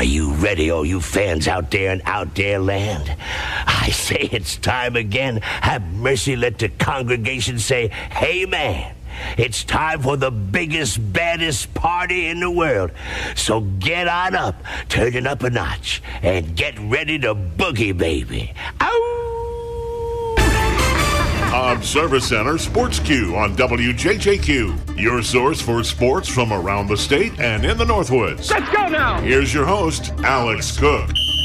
Are you ready, all you fans out there in out there land? I say it's time again. Have mercy, let the congregation say, Amen. It's time for the biggest, baddest party in the world. So get on up, turn it up a notch, and get ready to boogie, baby. Ow! Hobbs Service Center Sports Q on WJJQ. Your source for sports from around the state and in the Northwoods. Let's go now! Here's your host, Alex Cook.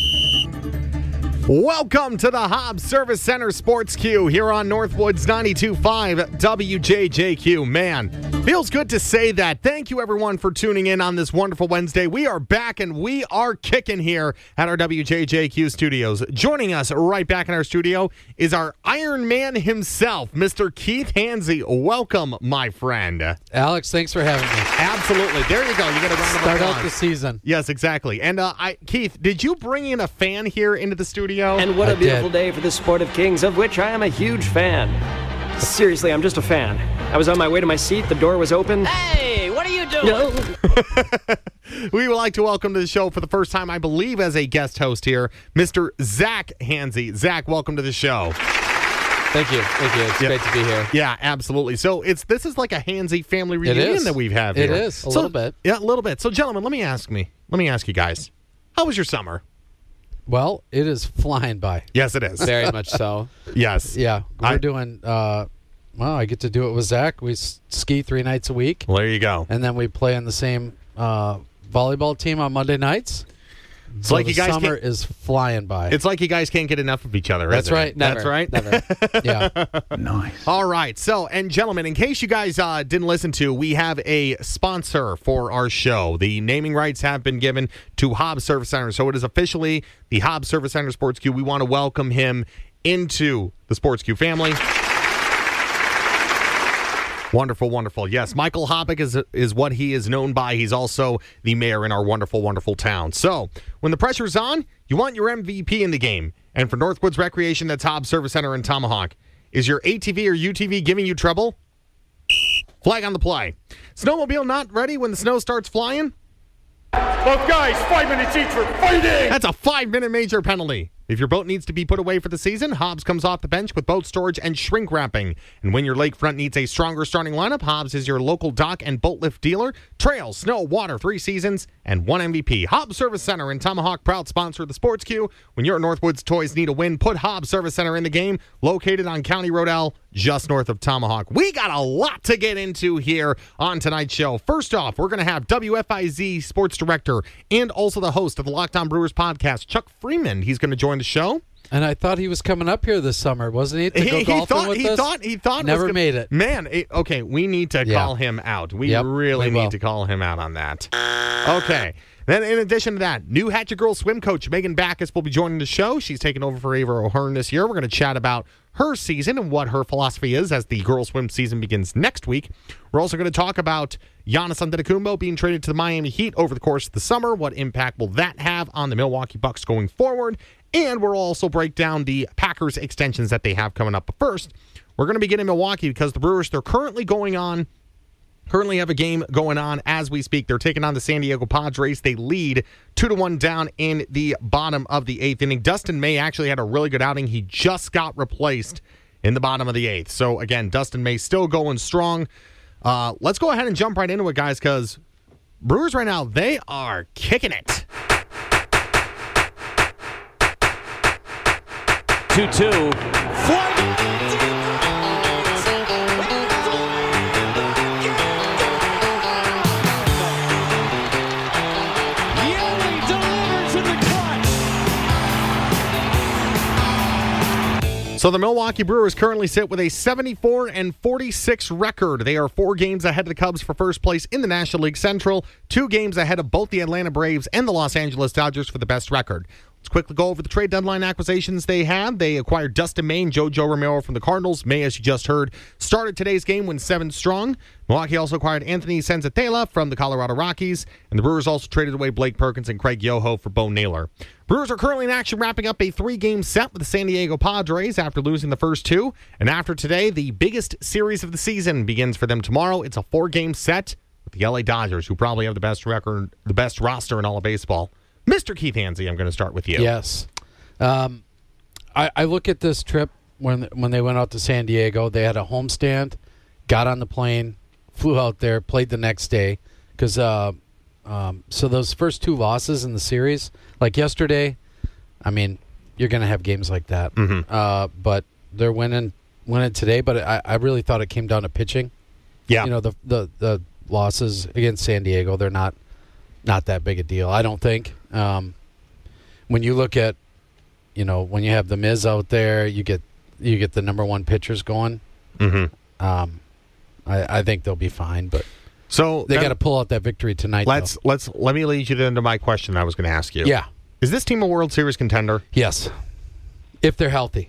Welcome to the Hobbs Service Center Sports Q here on Northwoods 92.5 WJJQ. Man, feels good to say that. Thank you, everyone, for tuning in on this wonderful Wednesday. We are back, and we are kicking here at our WJJQ studios. Joining us right back in our studio is our Iron Man himself, Mr. Keith Hansey. Welcome, my friend. Alex, thanks for having me. Absolutely. There you go. You get a round of applause. Start out the season. Yes, exactly. And Keith, did you bring in a fan here into the studio? And what a beautiful day for the sport of kings, of which I am a huge fan. Seriously, I'm just a fan. I was on my way to my seat, the door was open. Hey, what are you doing? No. We would like to welcome to the show for the first time, I believe, as a guest host here, Mr. Zach Hansey. Zach, welcome to the show. Thank you. It's great to be here. Yeah, absolutely. So this is like a Hansey family reunion that we've had here. It is, a little bit. Yeah, a little bit. So, gentlemen, let me ask you guys, how was your summer? Well, it is flying by. Yes, it is. Very much so. Yes. Yeah. We're doing, I get to do it with Zach. We ski 3 nights a week. Well, there you go. And then we play in the same volleyball team on Monday nights. It's so like the you guys summer is flying by. It's like you guys can't get enough of each other. That's right. Never. That's right. Never. Yeah. Nice. All right. So, and gentlemen, in case you guys didn't listen to, we have a sponsor for our show. The naming rights have been given to Hobbs Service Center, so it is officially the Hobbs Service Center Sports Q. We want to welcome him into the Sports Q family. Wonderful, wonderful. Yes, Michael Hoppick is what he is known by. He's also the mayor in our wonderful, wonderful town. So, when the pressure's on, you want your MVP in the game. And for Northwoods Recreation, that's Hobbs Service Center in Tomahawk. Is your ATV or UTV giving you trouble? Flag on the play. Snowmobile not ready when the snow starts flying? Both guys, 5 minutes each for fighting! That's a 5-minute major penalty. If your boat needs to be put away for the season, Hobbs comes off the bench with boat storage and shrink wrapping. And when your lakefront needs a stronger starting lineup, Hobbs is your local dock and boat lift dealer. Trail, snow, water, 3 seasons, and 1 MVP. Hobbs Service Center in Tomahawk, proud sponsor of the Sports Q. When your Northwoods toys need a win, put Hobbs Service Center in the game. Located on County Road L, just north of Tomahawk. We got a lot to get into here on tonight's show. First off, we're going to have WFIZ sports director and also the host of the Locked On Brewers podcast, Chuck Freeman. He's going to join the show. And I thought he was coming up here this summer, wasn't he? To go golfing with us? He thought never made it. Man, okay, we need to call him out. We really need to call him out on that. Okay. Then in addition to that, new Hatchet Girls swim coach Megan Backus will be joining the show. She's taking over for Ava O'Hearn this year. We're going to chat about her season and what her philosophy is as the girls swim season begins next week. We're also going to talk about Giannis Antetokounmpo being traded to the Miami Heat over the course of the summer. What impact will that have on the Milwaukee Bucks going forward? And we'll also break down the Packers extensions that they have coming up. But first, we're going to begin in Milwaukee because the Brewers, they're currently have a game going on as we speak. They're taking on the San Diego Padres. They lead 2-1 down in the bottom of the 8th inning. Dustin May actually had a really good outing. He just got replaced in the bottom of the 8th. So, again, Dustin May still going strong. Let's go ahead and jump right into it, guys, because Brewers right now, they are kicking it. 2-2. So the Milwaukee Brewers currently sit with a 74-46 record. They are 4 games ahead of the Cubs for first place in the National League Central, 2 games ahead of both the Atlanta Braves and the Los Angeles Dodgers for the best record. Let's quickly go over the trade deadline acquisitions they had. They acquired Dustin May and JoJo Romero from the Cardinals. May, as you just heard, started today's game when 7 strong. Milwaukee also acquired Anthony Senzatela from the Colorado Rockies, and the Brewers also traded away Blake Perkins and Craig Yoho for Bo Naylor. Brewers are currently in action wrapping up a 3-game set with the San Diego Padres after losing the first 2. And after today, the biggest series of the season begins for them tomorrow. It's a 4-game set with the LA Dodgers, who probably have the best record, the best roster in all of baseball. Mr. Keith Hansey, I'm going to start with you. Yes. I look at this trip when they went out to San Diego. They had a homestand, got on the plane, flew out there, played the next day. Because so those first 2 losses in the series, like yesterday, I mean, you're going to have games like that. Mm-hmm. But they're winning today. But I really thought it came down to pitching. Yeah. You know, the losses against San Diego, they're not that big a deal, I don't think. When you look at, you know, when you have the Miz out there, you get the number 1 pitchers going. Mm-hmm. I think they'll be fine, but so they got to pull out that victory tonight. Let me lead you into my question I was going to ask you. Yeah. Is this team a World Series contender? Yes. If they're healthy.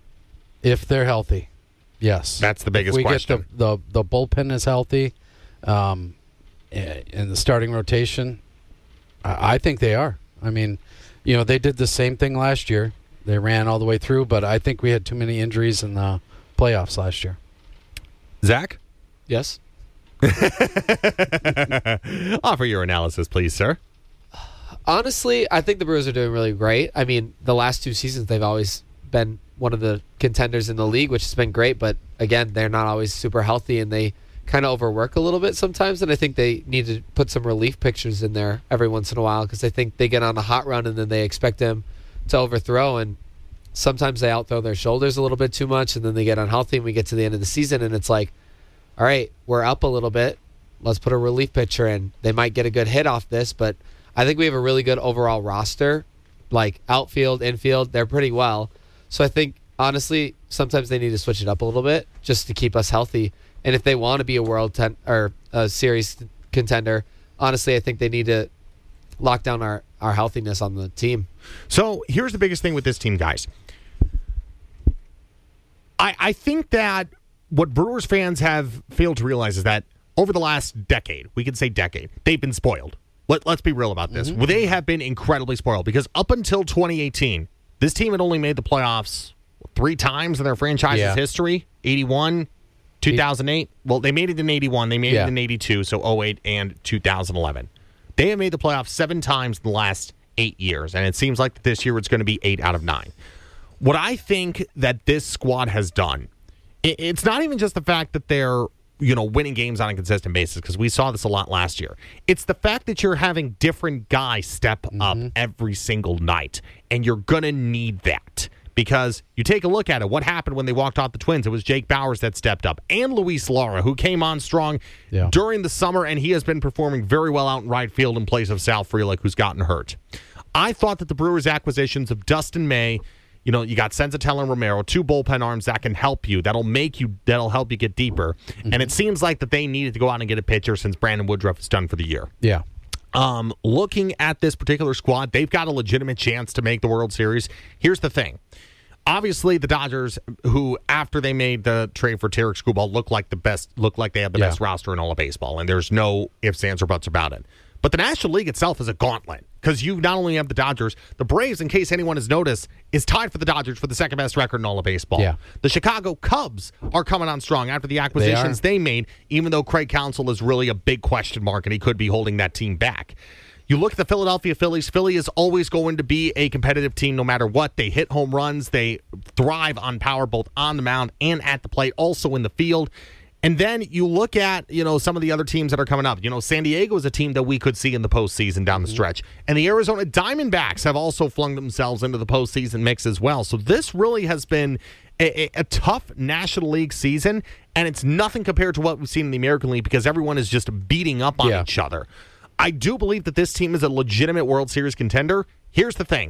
Yes. That's the biggest question. Get the bullpen is healthy, and the starting rotation, I think they are. I mean, you know, they did the same thing last year. They ran all the way through, but I think we had too many injuries in the playoffs last year. Zach? Yes. Offer your analysis, please, sir. Honestly, I think the Brewers are doing really great. I mean, the last 2 seasons, they've always been one of the contenders in the league, which has been great. But, again, they're not always super healthy, and they kind of overwork a little bit sometimes. And I think they need to put some relief pitchers in there every once in a while because I think they get on a hot run, and then they expect them to overthrow. And sometimes they outthrow their shoulders a little bit too much, and then they get unhealthy, and we get to the end of the season, and it's like, all right, we're up a little bit. Let's put a relief pitcher in. They might get a good hit off this, but I think we have a really good overall roster, like outfield, infield. They're pretty well. So I think, honestly, sometimes they need to switch it up a little bit just to keep us healthy. And if they want to be a or a series contender, honestly, I think they need to lock down our healthiness on the team. So here's the biggest thing with this team, guys. I think that what Brewers fans have failed to realize is that over the last decade, we could say decade, they've been spoiled. Let's be real about this. Mm-hmm. They have been incredibly spoiled because up until 2018, this team had only made the playoffs 3 times in their franchise's history. 81, 2008. Well, they made it in 81. They made it in 82, so 08 and 2011. They have made the playoffs 7 times in the last 8 years, and it seems like this year it's going to be 8 out of 9. What I think that this squad has done, it's not even just the fact that they're winning games on a consistent basis, because we saw this a lot last year. It's the fact that you're having different guys step up every single night, and you're going to need that. Because you take a look at it, what happened when they walked off the Twins? It was Jake Bauers that stepped up, and Luis Lara, who came on strong during the summer, and he has been performing very well out in right field in place of Sal Frelick, who's gotten hurt. I thought that the Brewers' acquisitions of Dustin May, you got Senzatella and Romero, 2 bullpen arms that can help you. That'll help you get deeper. Mm-hmm. And it seems like that they needed to go out and get a pitcher since Brandon Woodruff is done for the year. Yeah. Looking at this particular squad, they've got a legitimate chance to make the World Series. Here's the thing. Obviously, the Dodgers, who after they made the trade for Tarek Skubal, look like they have the best roster in all of baseball, and there's no ifs, ands, or buts about it. But the National League itself is a gauntlet, because you not only have the Dodgers, the Braves, in case anyone has noticed, is tied for the Dodgers for the second best record in all of baseball. Yeah. The Chicago Cubs are coming on strong after the acquisitions they made, even though Craig Counsell is really a big question mark, and he could be holding that team back. You look at the Philadelphia Phillies. Philly is always going to be a competitive team no matter what. They hit home runs. They thrive on power, both on the mound and at the plate, also in the field. And then you look at, some of the other teams that are coming up. San Diego is a team that we could see in the postseason down the stretch. And the Arizona Diamondbacks have also flung themselves into the postseason mix as well. So this really has been a tough National League season, and it's nothing compared to what we've seen in the American League, because everyone is just beating up on each other. I do believe that this team is a legitimate World Series contender. Here's the thing.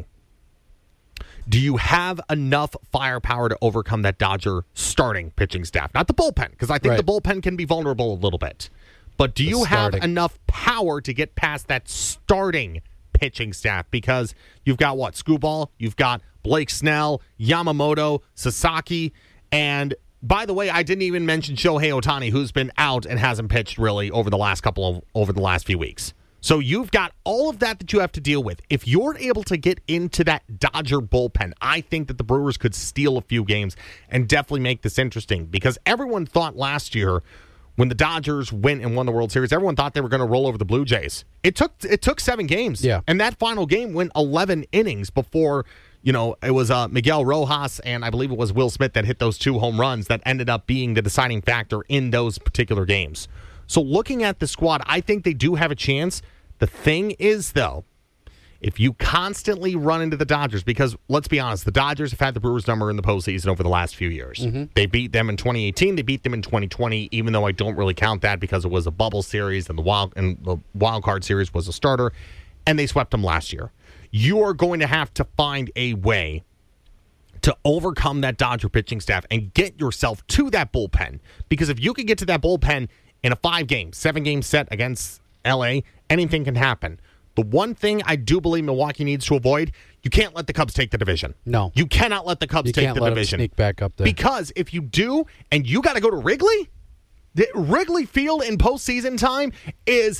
Do you have enough firepower to overcome that Dodger starting pitching staff? Not the bullpen, because I think the bullpen can be vulnerable a little bit. But do you have enough power to get past that starting pitching staff? Because you've got Skubal, you've got Blake Snell, Yamamoto, Sasaki, and by the way, I didn't even mention Shohei Ohtani, who's been out and hasn't pitched really over the last few weeks. So you've got all of that you have to deal with. If you're able to get into that Dodger bullpen, I think that the Brewers could steal a few games and definitely make this interesting, because everyone thought last year when the Dodgers went and won the World Series, everyone thought they were going to roll over the Blue Jays. It took 7 games. Yeah. And that final game went 11 innings before, it was Miguel Rojas and I believe it was Will Smith that hit those 2 home runs that ended up being the deciding factor in those particular games. So looking at the squad, I think they do have a chance. The thing is, though, if you constantly run into the Dodgers, because let's be honest, the Dodgers have had the Brewers number in the postseason over the last few years. Mm-hmm. They beat them in 2018. They beat them in 2020, even though I don't really count that because it was a bubble series and the wild card series was a starter, and they swept them last year. You are going to have to find a way to overcome that Dodger pitching staff and get yourself to that bullpen, because if you can get to that bullpen in a 5-game, 7-game set against LA, anything can happen. The one thing I do believe Milwaukee needs to avoid, you can't let the Cubs take the division. No. You cannot let the Cubs take the division. Sneak back up there. Because if you do, and you got to go to Wrigley, the Wrigley Field in postseason time is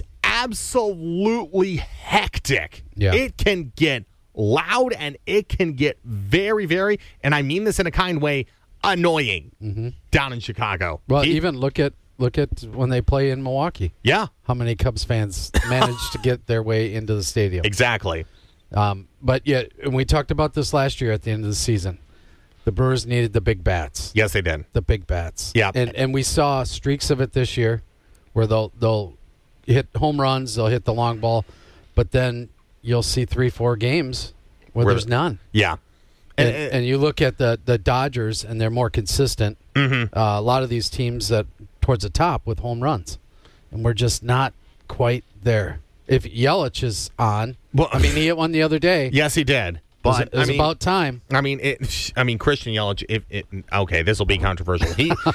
absolutely hectic. Yeah. It can get loud, and it can get very, very, and I mean this in a kind way, annoying down in Chicago. Well, even look at when they play in Milwaukee. Yeah. How many Cubs fans managed to get their way into the stadium? Exactly. But yeah, and we talked about this last year at the end of the season. The Brewers needed the big bats. Yes, they did. The big bats. Yeah. And we saw streaks of it this year where they'll hit home runs, they'll hit the long ball, but then you'll see 3-4 games where there's none. Yeah. And you look at the Dodgers, and they're more consistent. Mm-hmm. A lot of these teams that towards the top with home runs, and we're just not quite there. If Yelich is on, well, I mean, he hit one the other day. Yes, he did. But it was about time. I mean, Christian Yelich. Okay, this will be controversial.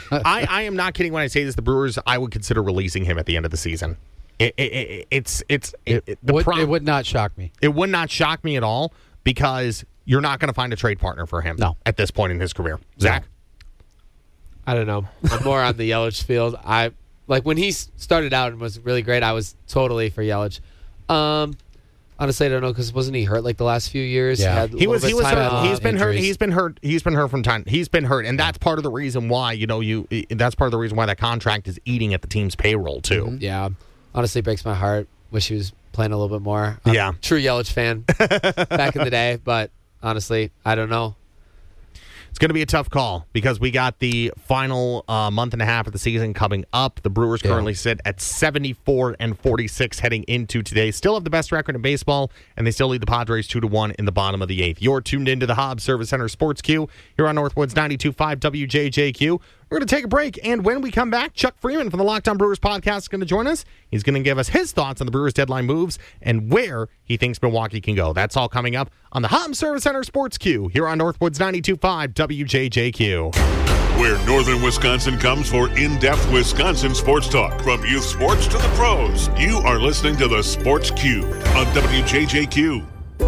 I am not kidding when I say this. The Brewers, I would consider releasing him at the end of the season. It would not shock me. It would not shock me at all, because you're not going to find a trade partner for him. No. At this point in his career. Zach? I don't know. I'm more on the Yelich field. When he started out and was really great, I was totally for Yelich. Honestly, I don't know, because wasn't he hurt the last few years? Yeah, he was hurt. He's been hurt. He's been hurt from time. He's been hurt, and that's part of the reason why that's part of the reason why that contract is eating at the team's payroll too. Mm-hmm. Yeah, honestly, it breaks my heart. Wish he was playing a little bit more. Yeah, true Yelich fan back in the day, but honestly, I don't know. It's going to be a tough call, because we got the final month and a half of the season coming up. The Brewers currently sit at 74-46 heading into today. Still have the best record in baseball, and they still lead the Padres 2-1 in the bottom of the 8th. You're tuned into the Hobbs Service Center Sports Q here on Northwoods 92.5 WJJQ. We're going to take a break, and when we come back, Chuck Freeman from the Locked On Brewers podcast is going to join us. He's going to give us his thoughts on the Brewers' deadline moves and where he thinks Milwaukee can go. That's all coming up on the Hobbs Service Center Sports Q here on Northwoods 92.5 WJJQ. Where northern Wisconsin comes for in-depth Wisconsin sports talk. From youth sports to the pros, you are listening to the Sports Q on WJJQ.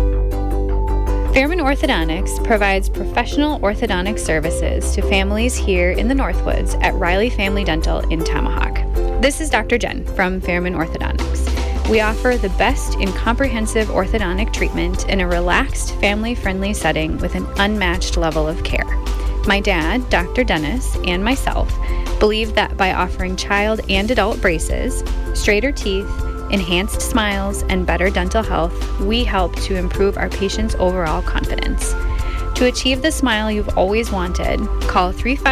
Fairman Orthodontics provides professional orthodontic services to families here in the Northwoods at Riley Family Dental in Tomahawk. This is Dr. Jen from Fairman Orthodontics. We offer the best in comprehensive orthodontic treatment in a relaxed, family-friendly setting with an unmatched level of care. My dad, Dr. Dennis, and myself believe that by offering child and adult braces, straighter teeth, enhanced smiles, and better dental health, we help to improve our patients' overall confidence. To achieve the smile you've always wanted, call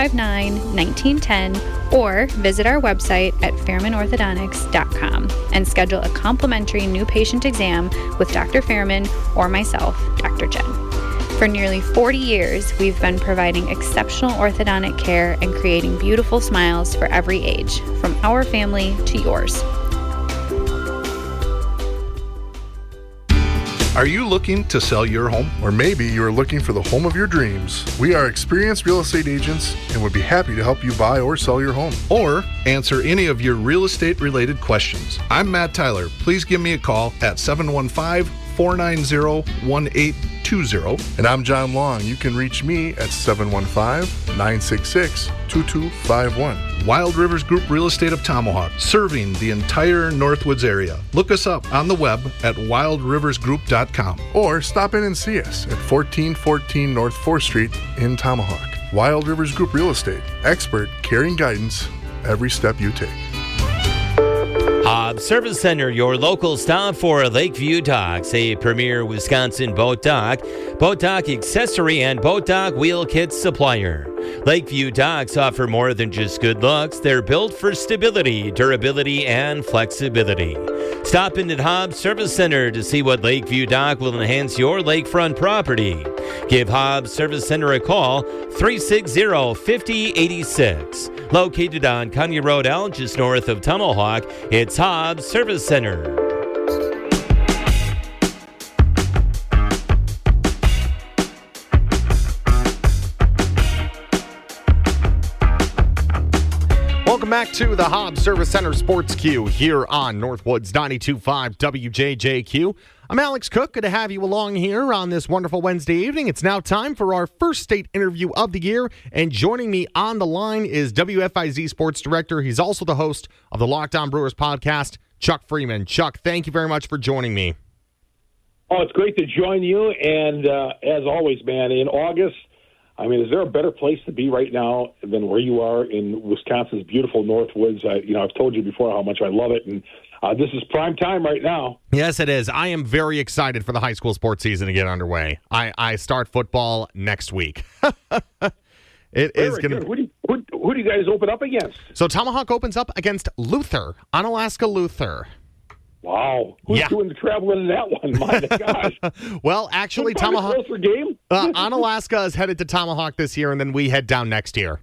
359-1910 or visit our website at fairmanorthodontics.com and schedule a complimentary new patient exam with Dr. Fairman or myself, Dr. Jen. For nearly 40 years, we've been providing exceptional orthodontic care and creating beautiful smiles for every age, from our family to yours. Are you looking to sell your home? Or maybe you are looking for the home of your dreams. We are experienced real estate agents and would be happy to help you buy or sell your home. Or answer any of your real estate related questions. I'm Matt Tyler. Please give me a call at 715-490-1820. And I'm John Long. You can reach me at 715-966-2251. Wild Rivers Group Real Estate of Tomahawk, serving the entire Northwoods area. Look us up on the web at wildriversgroup.com. Or stop in and see us at 1414 North 4th Street in Tomahawk. Wild Rivers Group Real Estate, expert caring guidance every step you take. Hobbs Service Center, your local stop for Lakeview Docks, a premier Wisconsin boat dock accessory, and boat dock wheel kit supplier. Lakeview Docks offer more than just good looks. They're built for stability, durability, and flexibility. Stop in at Hobbs Service Center to see what Lakeview Dock will enhance your lakefront property. Give Hobbs Service Center a call, 360-5086. Located on County Road L, just north of Tunnelhawk, it's Hobbs Service Center. Welcome back to the Hobbs Service Center Sports Q here on Northwoods 92.5 WJJQ. I'm Alex Cook. Good to have you along here on this wonderful Wednesday evening. It's now time for our first state interview of the year, and joining me on the line is WFIZ Sports Director. He's also the host of the Locked On Brewers podcast, Chuck Freeman. Chuck, thank you very much for joining me. Oh, it's great to join you, and as always, man, in August, I mean, is there a better place to be right now than where you are in Wisconsin's beautiful Northwoods? I've told you before how much I love it, and this is prime time right now. Yes, it is. I am very excited for the high school sports season to get underway. I start football next week. It is going to. Who do you guys open up against? So Tomahawk opens up against Luther, Onalaska Luther. Wow. Who's doing the traveling in that one? My gosh. Well, actually, Tomahawk. A closer game? Onalaska is headed to Tomahawk this year, and then we head down next year.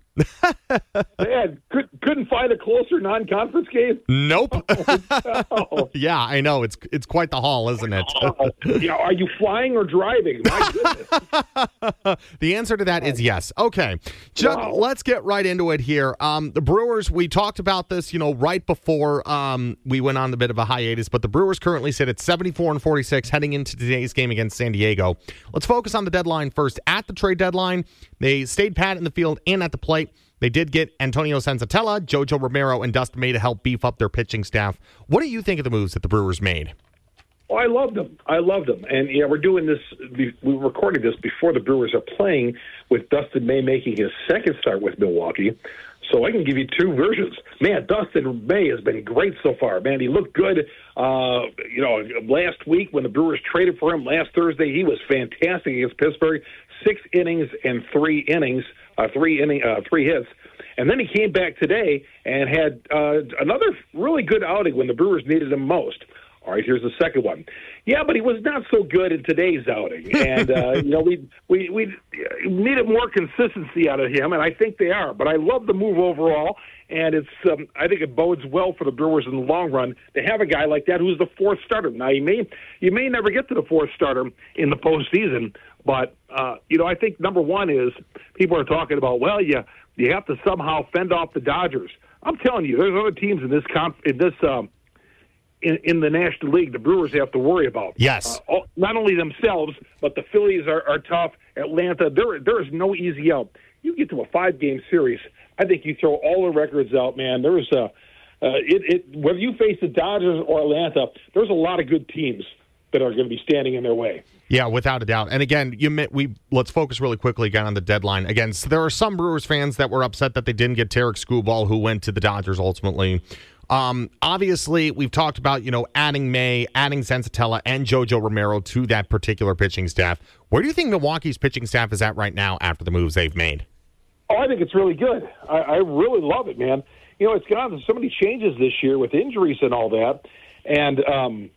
Man, couldn't find a closer non-conference game? Nope. Oh. Yeah, I know. It's quite the haul, isn't it? Are you flying or driving? My goodness. The answer to that is yes. Okay. Chuck, Let's get right into it here. The Brewers, we talked about this, right before we went on a bit of a hiatus, but the Brewers currently sit at 74-46 heading into today's game against San Diego. Let's focus on the deadline first. At the trade deadline, they stayed pat in the field and at the plate. They did get Antonio Senzatella, JoJo Romero, and Dustin May to help beef up their pitching staff. What do you think of the moves that the Brewers made? Oh, I loved them. And, we're doing this, we're recording this before the Brewers are playing, with Dustin May making his second start with Milwaukee. So I can give you two versions. Man, Dustin May has been great so far. Man, he looked good. Last week when the Brewers traded for him last Thursday, he was fantastic against Pittsburgh. 6 innings and 3 hits. And then he came back today and had another really good outing when the Brewers needed him most. All right, here's the second one. Yeah, but he was not so good in today's outing. And, we needed more consistency out of him, and I think they are. But I love the move overall, and it's I think it bodes well for the Brewers in the long run to have a guy like that who's the fourth starter. Now, you may never get to the fourth starter in the postseason, but, I think number one is people are talking about, well, you have to somehow fend off the Dodgers. I'm telling you, there's other teams in the National League the Brewers have to worry about. Yes. Not only themselves, but the Phillies are tough. Atlanta, there is no easy out. You get to a 5-game series, I think you throw all the records out, man. There's whether you face the Dodgers or Atlanta, there's a lot of good teams that are going to be standing in their way. Yeah, without a doubt. And again, let's focus really quickly again on the deadline. Again, so there are some Brewers fans that were upset that they didn't get Tarek Skubal, who went to the Dodgers ultimately. Obviously, we've talked about, adding May, adding Senzatella, and JoJo Romero to that particular pitching staff. Where do you think Milwaukee's pitching staff is at right now after the moves they've made? Oh, I think it's really good. I really love it, man. It's gone through so many changes this year with injuries and all that. And,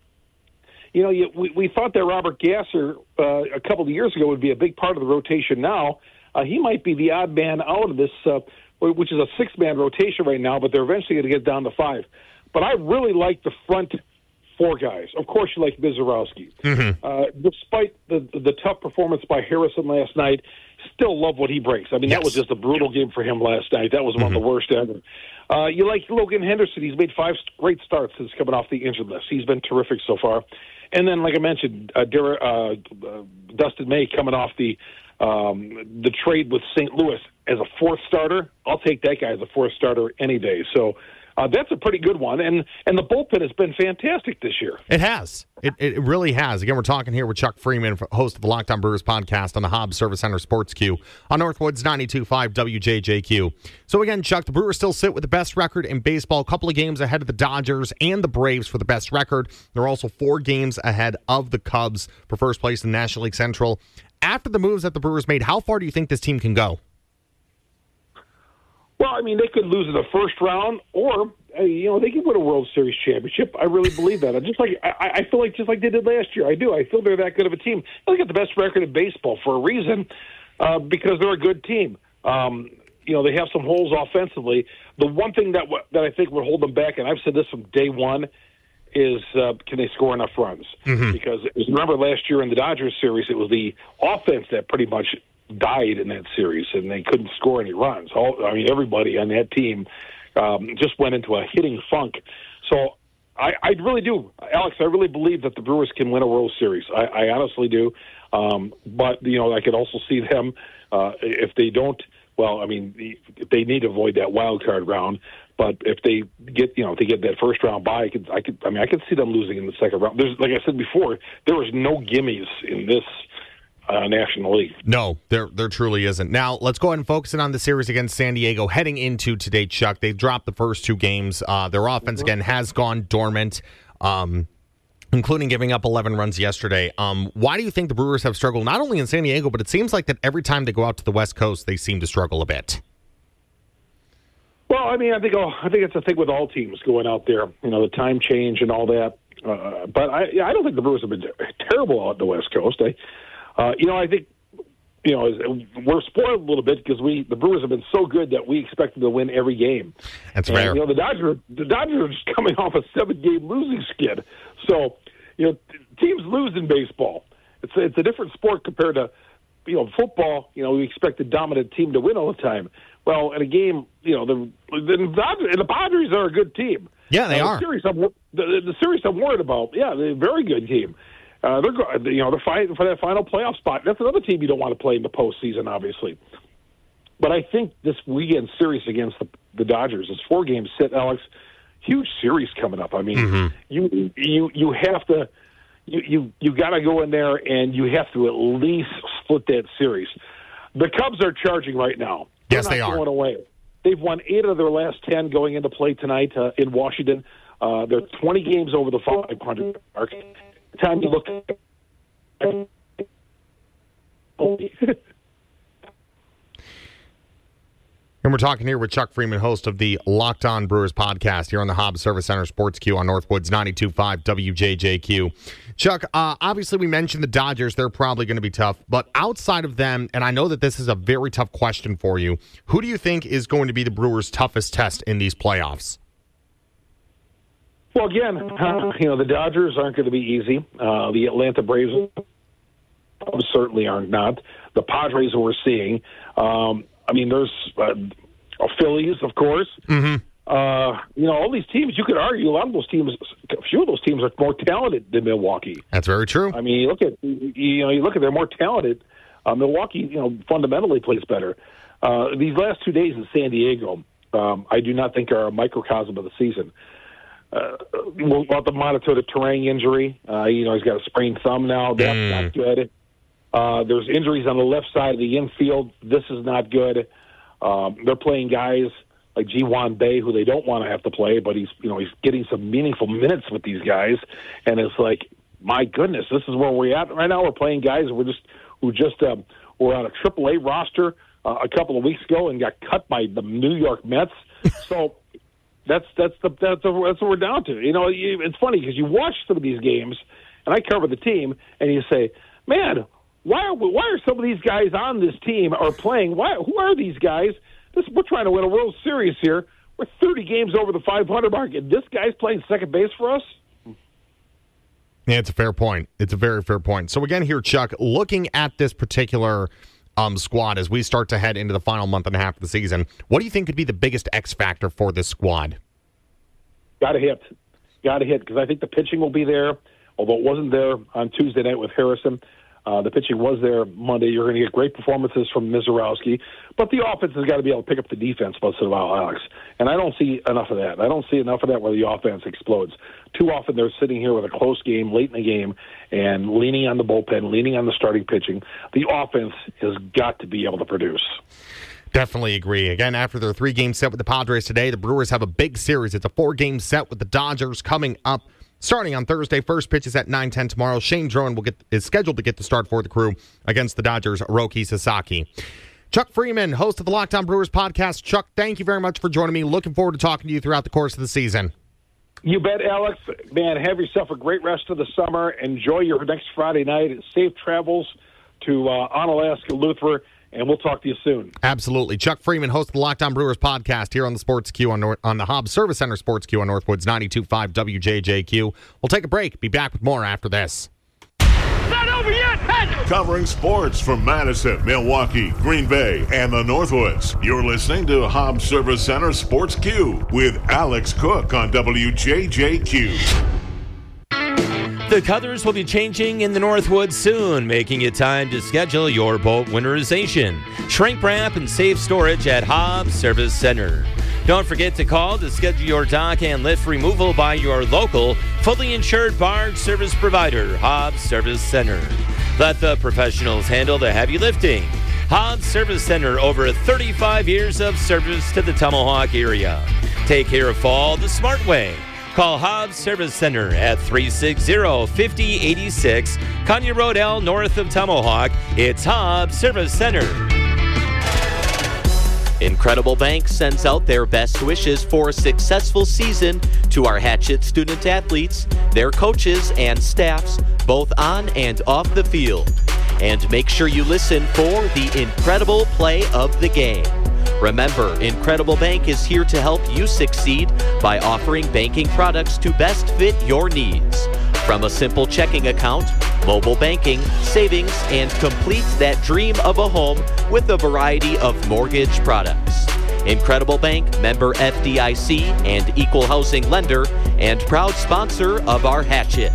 we thought that Robert Gasser a couple of years ago would be a big part of the rotation now. He might be the odd man out of this, which is a 6-man rotation right now, but they're eventually going to get down to 5. But I really like the front 4 guys. Of course, you like Mizorowski. Mm-hmm. Despite the tough performance by Harrison last night, still love what he brings. I mean, That was just a brutal game for him last night. That was one of the worst ever. You like Logan Henderson. He's made 5 great starts since coming off the injured list. He's been terrific so far. And then, like I mentioned, Dustin May coming off the trade with St. Louis as a 4th starter. I'll take that guy as a 4th starter any day. So That's a pretty good one, and the bullpen has been fantastic this year. It has. It really has. Again, we're talking here with Chuck Freeman, host of the Locked On Brewers podcast on the Hobbs Service Center Sports Q on Northwoods 92.5 WJJQ. So again, Chuck, the Brewers still sit with the best record in baseball, a couple of games ahead of the Dodgers and the Braves for the best record. They're also 4 games ahead of the Cubs for first place in the National League Central. After the moves that the Brewers made, how far do you think this team can go? Well, I mean, they could lose in the first round, or they could win a World Series championship. I really believe that. I feel like just like they did last year. I do. I feel they're that good of a team. They got the best record in baseball for a reason, because they're a good team. They have some holes offensively. The one thing that I think would hold them back, and I've said this from day one, is can they score enough runs? Mm-hmm. Because remember last year in the Dodgers series, it was the offense that pretty much died in that series, and they couldn't score any runs. Everybody on that team just went into a hitting funk. So I really do, Alex. I really believe that the Brewers can win a World Series. I honestly do. But I could also see them if they don't. Well, they need to avoid that wild card round. But if they get that first round bye, I could see them losing in the second round. Like I said before, there was no gimmies in this National League. No, there truly isn't. Now, let's go ahead and focus in on the series against San Diego. Heading into today, Chuck, they've dropped the first 2 games. Their offense, again, has gone dormant, including giving up 11 runs yesterday. Why do you think the Brewers have struggled, not only in San Diego, but it seems like that every time they go out to the West Coast, they seem to struggle a bit? Well, I think it's a thing with all teams going out there, the time change and all that. But I don't think the Brewers have been terrible out the West Coast. I think we're spoiled a little bit because the Brewers have been so good that we expect them to win every game. That's fair. The Dodgers are just coming off a 7-game losing skid. So teams lose in baseball. It's a different sport compared to football. We expect the dominant team to win all the time. Well, in a game, the Padres are a good team. Yeah, they are. The series I'm worried about. Yeah, they're a very good team. They're fighting for that final playoff spot. That's another team you don't want to play in the postseason, obviously. But I think this weekend series against the Dodgers is 4 games sit, Alex. Huge series coming up. You have to you got to go in there and you have to at least split that series. The Cubs are charging right now. Yes, they are. Going away. They've won 8 of their last 10 going into play tonight in Washington. They're 20 games over the 500 mark. Time to look at And we're talking here with Chuck Freeman, host of the Locked On Brewers podcast here on the Hobbs Service Center Sports Q on Northwoods 92.5 WJJQ. Chuck, obviously we mentioned the Dodgers. They're probably going to be tough. But outside of them, and I know that this is a very tough question for you, who do you think is going to be the Brewers' toughest test in these playoffs? Well, again, the Dodgers aren't going to be easy. The Atlanta Braves certainly are not. The Padres we're seeing. There's Phillies, of course. Mm-hmm. All these teams, you could argue a few of those teams are more talented than Milwaukee. That's very true. You look at they're more talented. Milwaukee, fundamentally plays better. These last 2 days in San Diego, I do not think are a microcosm of the season. We'll have to monitor the Terang injury. He's got a sprained thumb now. That's not good. There's injuries on the left side of the infield. This is not good. They're playing guys like Ji-Hwan Bae, who they don't want to have to play, but he's getting some meaningful minutes with these guys. And it's like, my goodness, this is where we're at right now. We're playing guys who were on a AAA roster a couple of weeks ago and got cut by the New York Mets. So that's what we're down to. It's funny because you watch some of these games, and I cover the team, and you say, man, why are some of these guys on this team or playing? Who are these guys? We're trying to win a World Series here. We're 30 games over the 500 mark, and this guy's playing second base for us? Yeah, it's a fair point. It's a very fair point. So again here, Chuck, looking at this particular squad as we start to head into the final month and a half of the season, what do you think could be the biggest X factor for this squad? Got to hit, because I think the pitching will be there, although it wasn't there on Tuesday night with Harrison. The pitching was there Monday. You're going to get great performances from Mizorowski, but the offense has got to be able to pick up the defense once in a while, Alex. And I don't see enough of that. I don't see enough of that where the offense explodes. Too often they're sitting here with a close game late in the game and leaning on the bullpen, leaning on the starting pitching. The offense has got to be able to produce. Definitely agree. Again, after their 3-game set with the Padres today, the Brewers have a big series. It's a 4-game set with the Dodgers coming up starting on Thursday. First pitch is at 9:10 tomorrow. Shane Drone is scheduled to get the start for the Crew against the Dodgers' Roki Sasaki. Chuck Freeman, host of the Locked On Brewers podcast. Chuck, thank you very much for joining me. Looking forward to talking to you throughout the course of the season. You bet, Alex. Man, have yourself a great rest of the summer. Enjoy your next Friday night. Safe travels to Onalaska, Luther, and we'll talk to you soon. Absolutely. Chuck Freeman, host of the Locked On Brewers podcast here on the Sports Q on the Hobbs Service Center Sports Q on Northwoods 92.5 WJJQ. We'll take a break. Be back with more after this. Not over yet! Covering sports from Madison, Milwaukee, Green Bay, and the Northwoods. You're listening to Hobbs Service Center Sports Q with Alex Cook on WJJQ. The colors will be changing in the Northwoods soon, making it time to schedule your boat winterization. Shrink wrap and safe storage at Hobbs Service Center. Don't forget to call to schedule your dock and lift removal by your local, fully insured barge service provider, Hobbs Service Center. Let the professionals handle the heavy lifting. Hobbs Service Center, over 35 years of service to the Tomahawk area. Take care of fall the smart way. Call Hobbs Service Center at 360-5086, Kanye Road L, north of Tomahawk. It's Hobbs Service Center. Incredible Bank sends out their best wishes for a successful season to our Hatchet student athletes, their coaches, and staffs, both on and off the field. And make sure you listen for the incredible play of the game. Remember, Incredible Bank is here to help you succeed by offering banking products to best fit your needs. From a simple checking account, mobile banking, savings, and complete that dream of a home with a variety of mortgage products. Incredible Bank, member FDIC and equal housing lender, and proud sponsor of our Hatchets.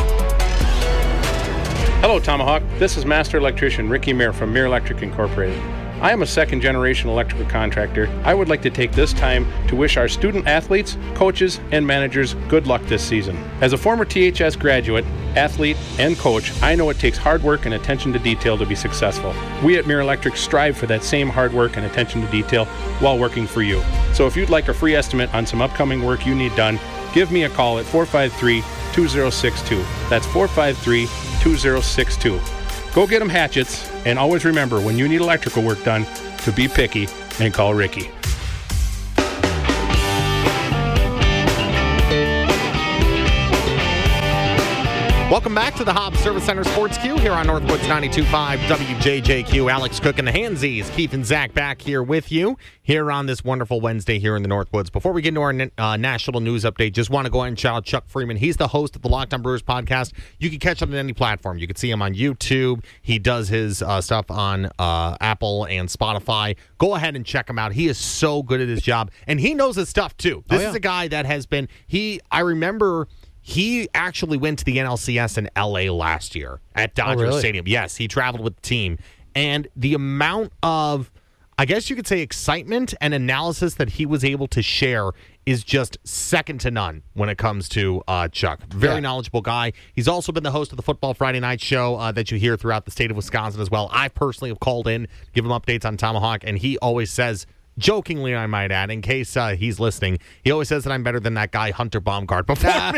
Hello, Tomahawk. This is Master Electrician Ricky Mayer from Mayer Electric Incorporated. I am a second-generation electrical contractor. I would like to take this time to wish our student athletes, coaches, and managers good luck this season. As a former THS graduate, athlete, and coach, I know it takes hard work and attention to detail to be successful. We at Mayer Electric strive for that same hard work and attention to detail while working for you. So if you'd like a free estimate on some upcoming work you need done, give me a call at 453-2062. That's 453-2062. Go get them hatchets, and always remember, when you need electrical work done, to be picky and call Ricky. Welcome back to the Hobbs Service Center Sports Q here on Northwoods 92.5 WJJQ. Alex Cook and the Handsies, Keith and Zach back here with you here on this wonderful Wednesday here in the Northwoods. Before we get into our national news update, just want to go ahead and shout out Chuck Freeman. He's the host of the Locked On Brewers podcast. You can catch him on any platform. You can see him on YouTube. He does his stuff on Apple and Spotify. Go ahead and check him out. He is so good at his job, and he knows his stuff too. This is a guy that has been, I remember he actually went to the NLCS in L.A. last year at Dodger Stadium. Yes, he traveled with the team. And the amount of, I guess you could say, excitement and analysis that he was able to share is just second to none when it comes to Chuck. Very knowledgeable guy. He's also been the host of the Football Friday Night Show that you hear throughout the state of Wisconsin as well. I personally have called in, give him updates on Tomahawk, and he always says, jokingly, I might add, in case he's listening, he always says that I'm better than that guy Hunter Baumgart before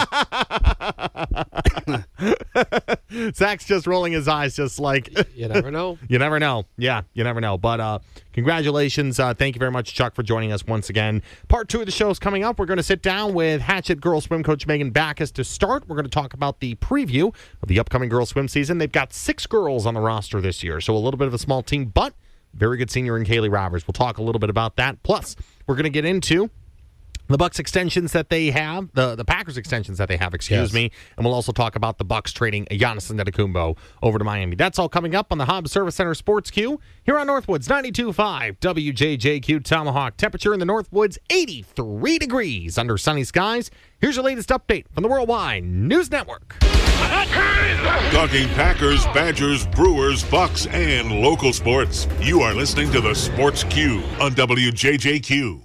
me. Zach's just rolling his eyes just like... You never know. You never know. Yeah, you never know. But congratulations. Thank you very much, Chuck, for joining us once again. Part 2 of the show is coming up. We're going to sit down with Hatchet girls swim coach Megan Backus to start. We're going to talk about the preview of the upcoming girls swim season. They've got 6 girls on the roster this year, so a little bit of a small team, but very good senior in Kaylee Roberts. We'll talk a little bit about that. Plus, we're going to get into the Bucks extensions that they have, the Packers extensions that they have, excuse me, and we'll also talk about the Bucks trading Giannis Antetokounmpo over to Miami. That's all coming up on the Hobbs Service Center Sports Q here on Northwoods 92.5 WJJQ Tomahawk. Temperature in the Northwoods 83 degrees under sunny skies. Here's your latest update from the Worldwide News Network. Talking Packers, Badgers, Brewers, Bucks, and local sports. You are listening to the Sports Q on WJJQ.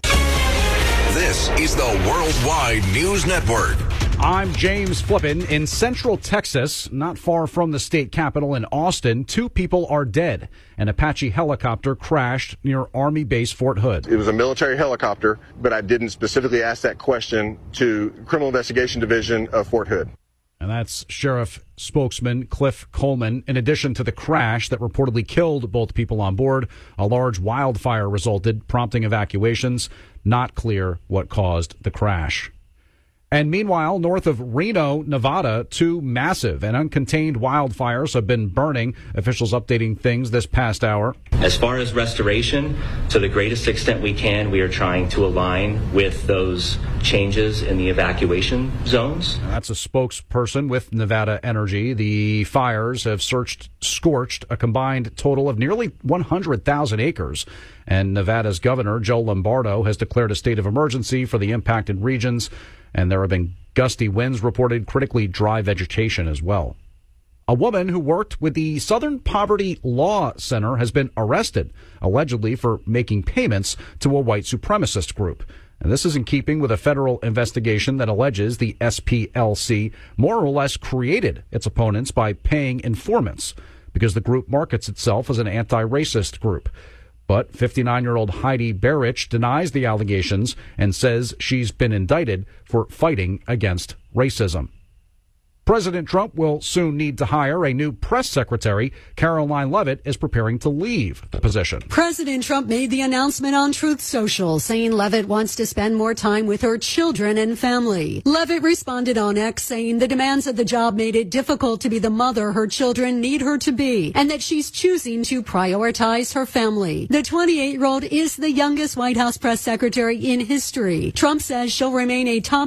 This is the Worldwide News Network. I'm James Flippin. In central Texas, not far from the state capital in Austin, 2 people are dead. An Apache helicopter crashed near Army Base Fort Hood. It was a military helicopter, but I didn't specifically ask that question to Criminal Investigation Division of Fort Hood. And that's Sheriff spokesman Cliff Coleman. In addition to the crash that reportedly killed both people on board, a large wildfire resulted, prompting evacuations. Not clear what caused the crash. And meanwhile, north of Reno, Nevada, 2 massive and uncontained wildfires have been burning. Officials updating things this past hour. As far as restoration, to the greatest extent we can, we are trying to align with those changes in the evacuation zones. That's a spokesperson with Nevada Energy. The fires have scorched a combined total of nearly 100,000 acres. And Nevada's governor, Joe Lombardo, has declared a state of emergency for the impacted regions. And there have been gusty winds reported, critically dry vegetation as well. A woman who worked with the Southern Poverty Law Center has been arrested, allegedly for making payments to a white supremacist group. And this is in keeping with a federal investigation that alleges the SPLC more or less created its opponents by paying informants, because the group markets itself as an anti-racist group. But 59-year-old Heidi Barrich denies the allegations and says she's been indicted for fighting against racism. President Trump will soon need to hire a new press secretary. Caroline Leavitt is preparing to leave the position. President Trump made the announcement on Truth Social, saying Leavitt wants to spend more time with her children and family. Leavitt responded on X, saying the demands of the job made it difficult to be the mother her children need her to be, and that she's choosing to prioritize her family. The 28-year-old is the youngest White House press secretary in history. Trump says she'll remain a top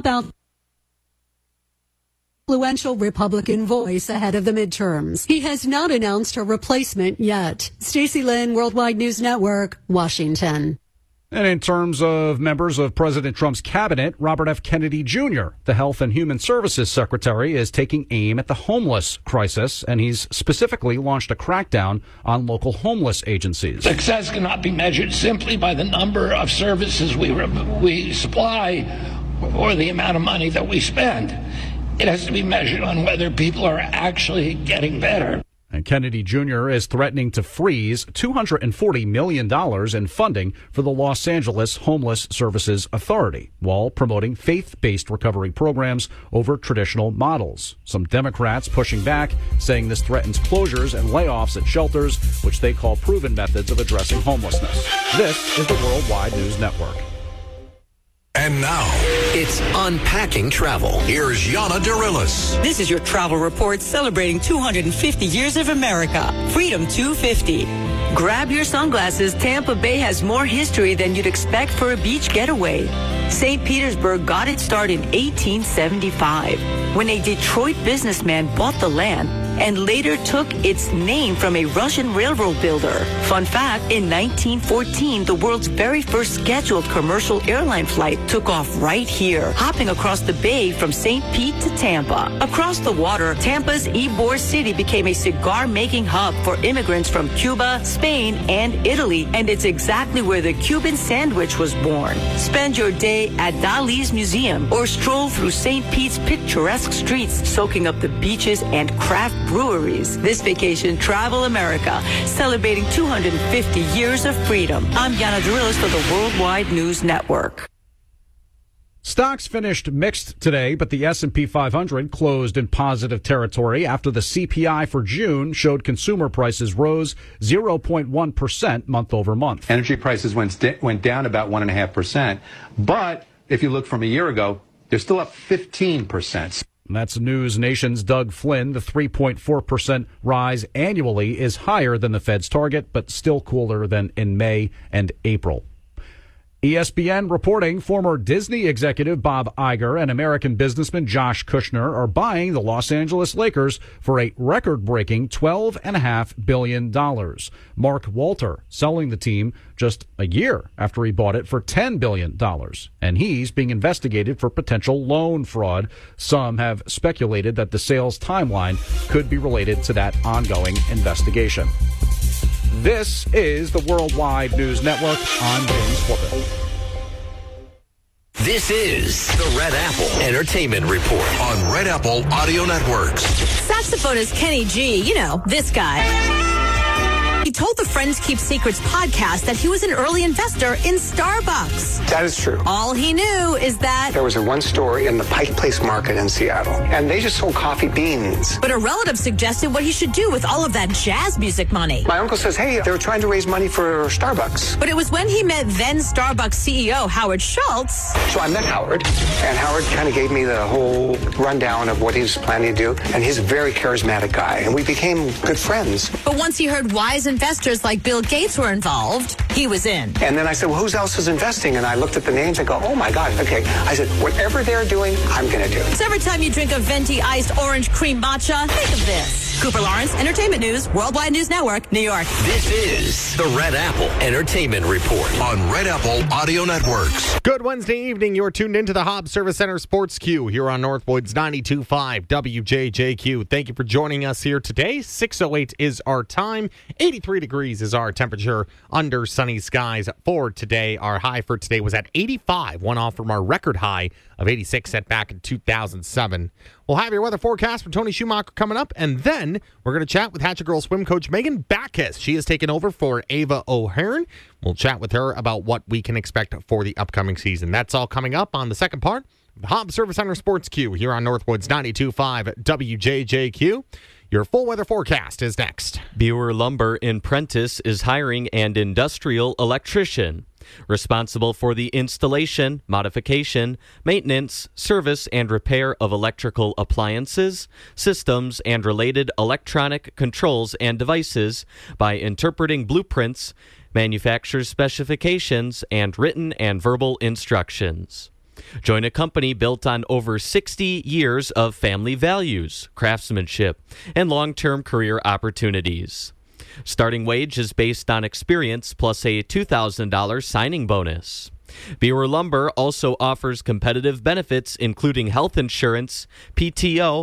influential Republican voice ahead of the midterms. He has not announced her replacement yet. Stacey Lynn, Worldwide News Network, Washington. And in terms of members of President Trump's cabinet, Robert F. Kennedy Jr., the Health and Human Services Secretary, is taking aim at the homeless crisis, and he's specifically launched a crackdown on local homeless agencies. Success cannot be measured simply by the number of services we supply or the amount of money that we spend. It has to be measured on whether people are actually getting better. And Kennedy Jr. is threatening to freeze $240 million in funding for the Los Angeles Homeless Services Authority, while promoting faith-based recovery programs over traditional models. Some Democrats pushing back, saying this threatens closures and layoffs at shelters, which they call proven methods of addressing homelessness. This is the Worldwide News Network. And now, it's Unpacking Travel. Here's Yana Dirilis. This is your travel report celebrating 250 years of America. Freedom 250. Grab your sunglasses. Tampa Bay has more history than you'd expect for a beach getaway. St. Petersburg got its start in 1875 when a Detroit businessman bought the land and later took its name from a Russian railroad builder. Fun fact, in 1914, the world's very first scheduled commercial airline flight took off right here, hopping across the bay from St. Pete to Tampa. Across the water, Tampa's Ybor City became a cigar-making hub for immigrants from Cuba, Spain, and Italy, and it's exactly where the Cuban sandwich was born. Spend your day at Dali's Museum or stroll through St. Pete's picturesque streets, soaking up the beaches and craft breweries. This vacation, Travel America, celebrating 250 years of freedom. I'm Yana Dirilis for the Worldwide News Network. Stocks finished mixed today, but the S&P 500 closed in positive territory after the CPI for June showed consumer prices rose 0.1% month over month. Energy prices went down about 1.5%, but if you look from a year ago, they're still up 15%. That's News Nation's Doug Flynn. The 3.4% rise annually is higher than the Fed's target, but still cooler than in May and April. ESPN reporting former Disney executive Bob Iger and American businessman Josh Kushner are buying the Los Angeles Lakers for a record-breaking $12.5 billion. Mark Walter selling the team just a year after he bought it for $10 billion. And he's being investigated for potential loan fraud. Some have speculated that the sales timeline could be related to that ongoing investigation. This is the Worldwide News Network. I'm James Corbett. This is the Red Apple Entertainment Report on Red Apple Audio Networks. Saxophonist Kenny G, you know, this guy. He told the Friends Keep Secrets podcast that he was an early investor in Starbucks. That is true. All he knew is that there was one store in the Pike Place Market in Seattle, and they just sold coffee beans. But a relative suggested what he should do with all of that jazz music money. My uncle says, hey, they were trying to raise money for Starbucks. But it was when he met then Starbucks CEO Howard Schultz. So I met Howard, and Howard kind of gave me the whole rundown of what he was planning to do, and he's a very charismatic guy, and we became good friends. But once he heard wise investors like Bill Gates were involved, he was in. And then I said, well, who else is investing? And I looked at the names and go, oh my God, okay. I said, whatever they're doing, I'm going to do. So every time you drink a venti iced orange cream matcha, think of this. Cooper Lawrence, Entertainment News, Worldwide News Network, New York. This is the Red Apple Entertainment Report on Red Apple Audio Networks. Good Wednesday evening. You're tuned into the Hobbs Service Center Sports Q here on Northwoods 92.5 WJJQ. Thank you for joining us here today. 6:08 is our time. 83 degrees is our temperature under sunny skies for today. Our high for today was at 85, one off from our record high of 86 set back in 2007. We'll have your weather forecast from Tony Schumacher coming up, and then we're going to chat with Hatchet Girls swim coach Megan Backus. She has taken over for Ava O'Hearn. We'll chat with her about what we can expect for the upcoming season. That's all coming up on the second part of the Hobbs Service Center Sports Q here on Northwoods 92.5 WJJQ. Your full weather forecast is next. Buer Lumber in Prentice is hiring an industrial electrician responsible for the installation, modification, maintenance, service, and repair of electrical appliances, systems, and related electronic controls and devices by interpreting blueprints, manufacturer's specifications, and written and verbal instructions. Join a company built on over 60 years of family values, craftsmanship, and long-term career opportunities. Starting wage is based on experience plus a $2,000 signing bonus. Buer Lumber also offers competitive benefits including health insurance, PTO,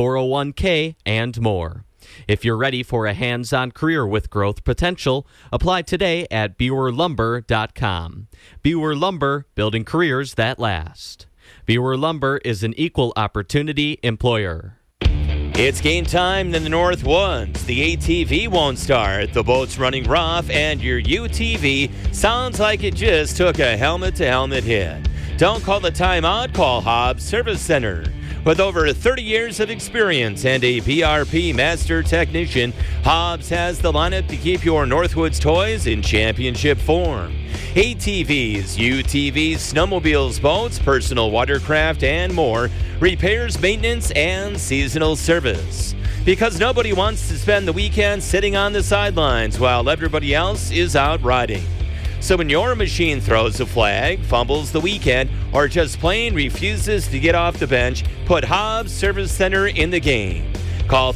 401k, and more. If you're ready for a hands-on career with growth potential, apply today at BuerLumber.com. Buer Lumber, building careers that last. Buer Lumber is an equal opportunity employer. It's game time in the Northwoods. The ATV won't start, the boat's running rough, and your UTV sounds like it just took a helmet-to-helmet hit. Don't call the timeout, call Hobbs Service Center. With over 30 years of experience and a BRP master technician, Hobbs has the lineup to keep your Northwoods toys in championship form. ATVs, UTVs, snowmobiles, boats, personal watercraft, and more. Repairs, maintenance, and seasonal service. Because nobody wants to spend the weekend sitting on the sidelines while everybody else is out riding. So when your machine throws a flag, fumbles the weekend, or just plain refuses to get off the bench, put Hobbs Service Center in the game. Call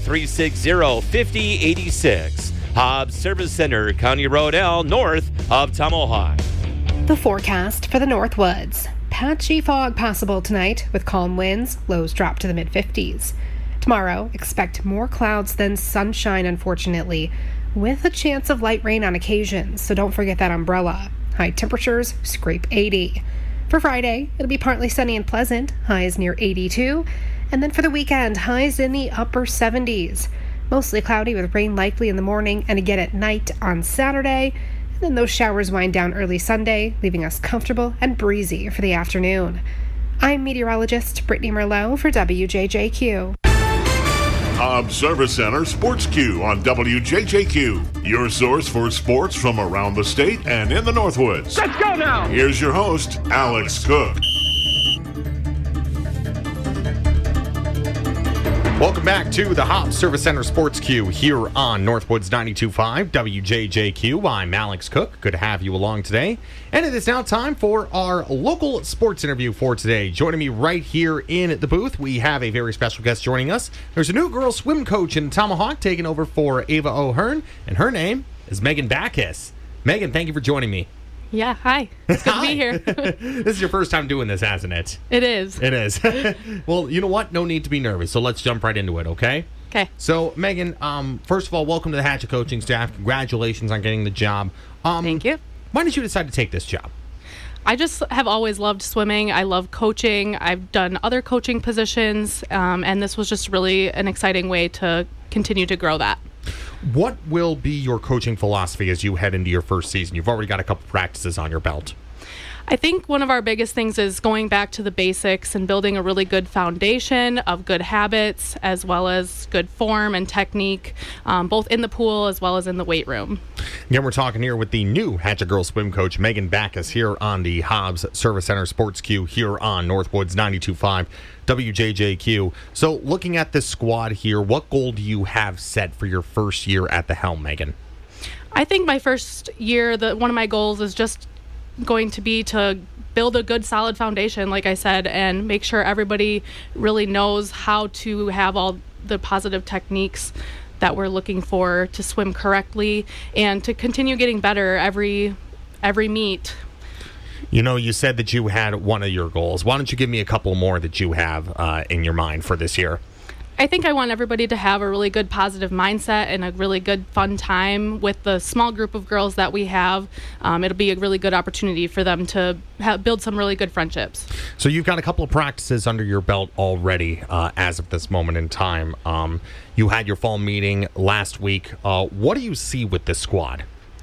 360-5086. Hobbs Service Center, County Road L, north of Tomahawk. The forecast for the Northwoods. Patchy fog possible tonight with calm winds. Lows drop to the mid-50s. Tomorrow, expect more clouds than sunshine, unfortunately, with a chance of light rain on occasion, so don't forget that umbrella. High temperatures scrape 80. For Friday, it'll be partly sunny and pleasant, highs near 82. And then for the weekend, highs in the upper 70s. Mostly cloudy with rain likely in the morning and again at night on Saturday. And then those showers wind down early Sunday, leaving us comfortable and breezy for the afternoon. I'm meteorologist Brittany Merlot for WJJQ. Hobbs Service Center Sports Q on WJJQ. Your source for sports from around the state and in the Northwoods. Let's go now! Here's your host, Alex Cook. Welcome Welcome back to the Hobbs Service Center Sports Queue here on Northwoods 92.5 WJJQ. I'm Alex Cook. Good to have you along today. And it is now time for our local sports interview for today. Joining me right here in the booth, we have a very special guest joining us. There's a new girls swim coach in Tomahawk taking over for Ava O'Hearn, and her name is Megan Backus. Megan, thank you for joining me. Yeah, hi. It's good to be here. This is your first time doing this, hasn't it? It is. It is. Well, you know what? No need to be nervous, so let's jump right into it, okay? Okay. So, Megan, first of all, welcome to the Hatchet coaching staff. Congratulations on getting the job. Thank you. Why did you decide to take this job? I just have always loved swimming. I love coaching. I've done other coaching positions, and this was just really an exciting way to continue to grow that. What will be your coaching philosophy as you head into your first season? You've already got a couple practices on your belt. I think one of our biggest things is going back to the basics and building a really good foundation of good habits as well as good form and technique, both in the pool as well as in the weight room. Again, we're talking here with the new Hatchet Girls swim coach, Megan Backus, here on the Hobbs Service Center Sports Queue here on Northwoods 92.5 WJJQ. So looking at this squad here, what goal do you have set for your first year at the helm, Megan? I think my first year, one of my goals is just going to be to build a good solid foundation, like I said, and make sure everybody really knows how to have all the positive techniques that we're looking for to swim correctly and to continue getting better every meet. You know, you said that you had one of your goals. Why don't you give me a couple more that you have in your mind for this year? I think I want everybody to have a really good positive mindset and a really good fun time with the small group of girls that we have. It'll be a really good opportunity for them to build some really good friendships. So you've got a couple of practices under your belt already as of this moment in time. You had your fall meeting last week. What do you see with this squad?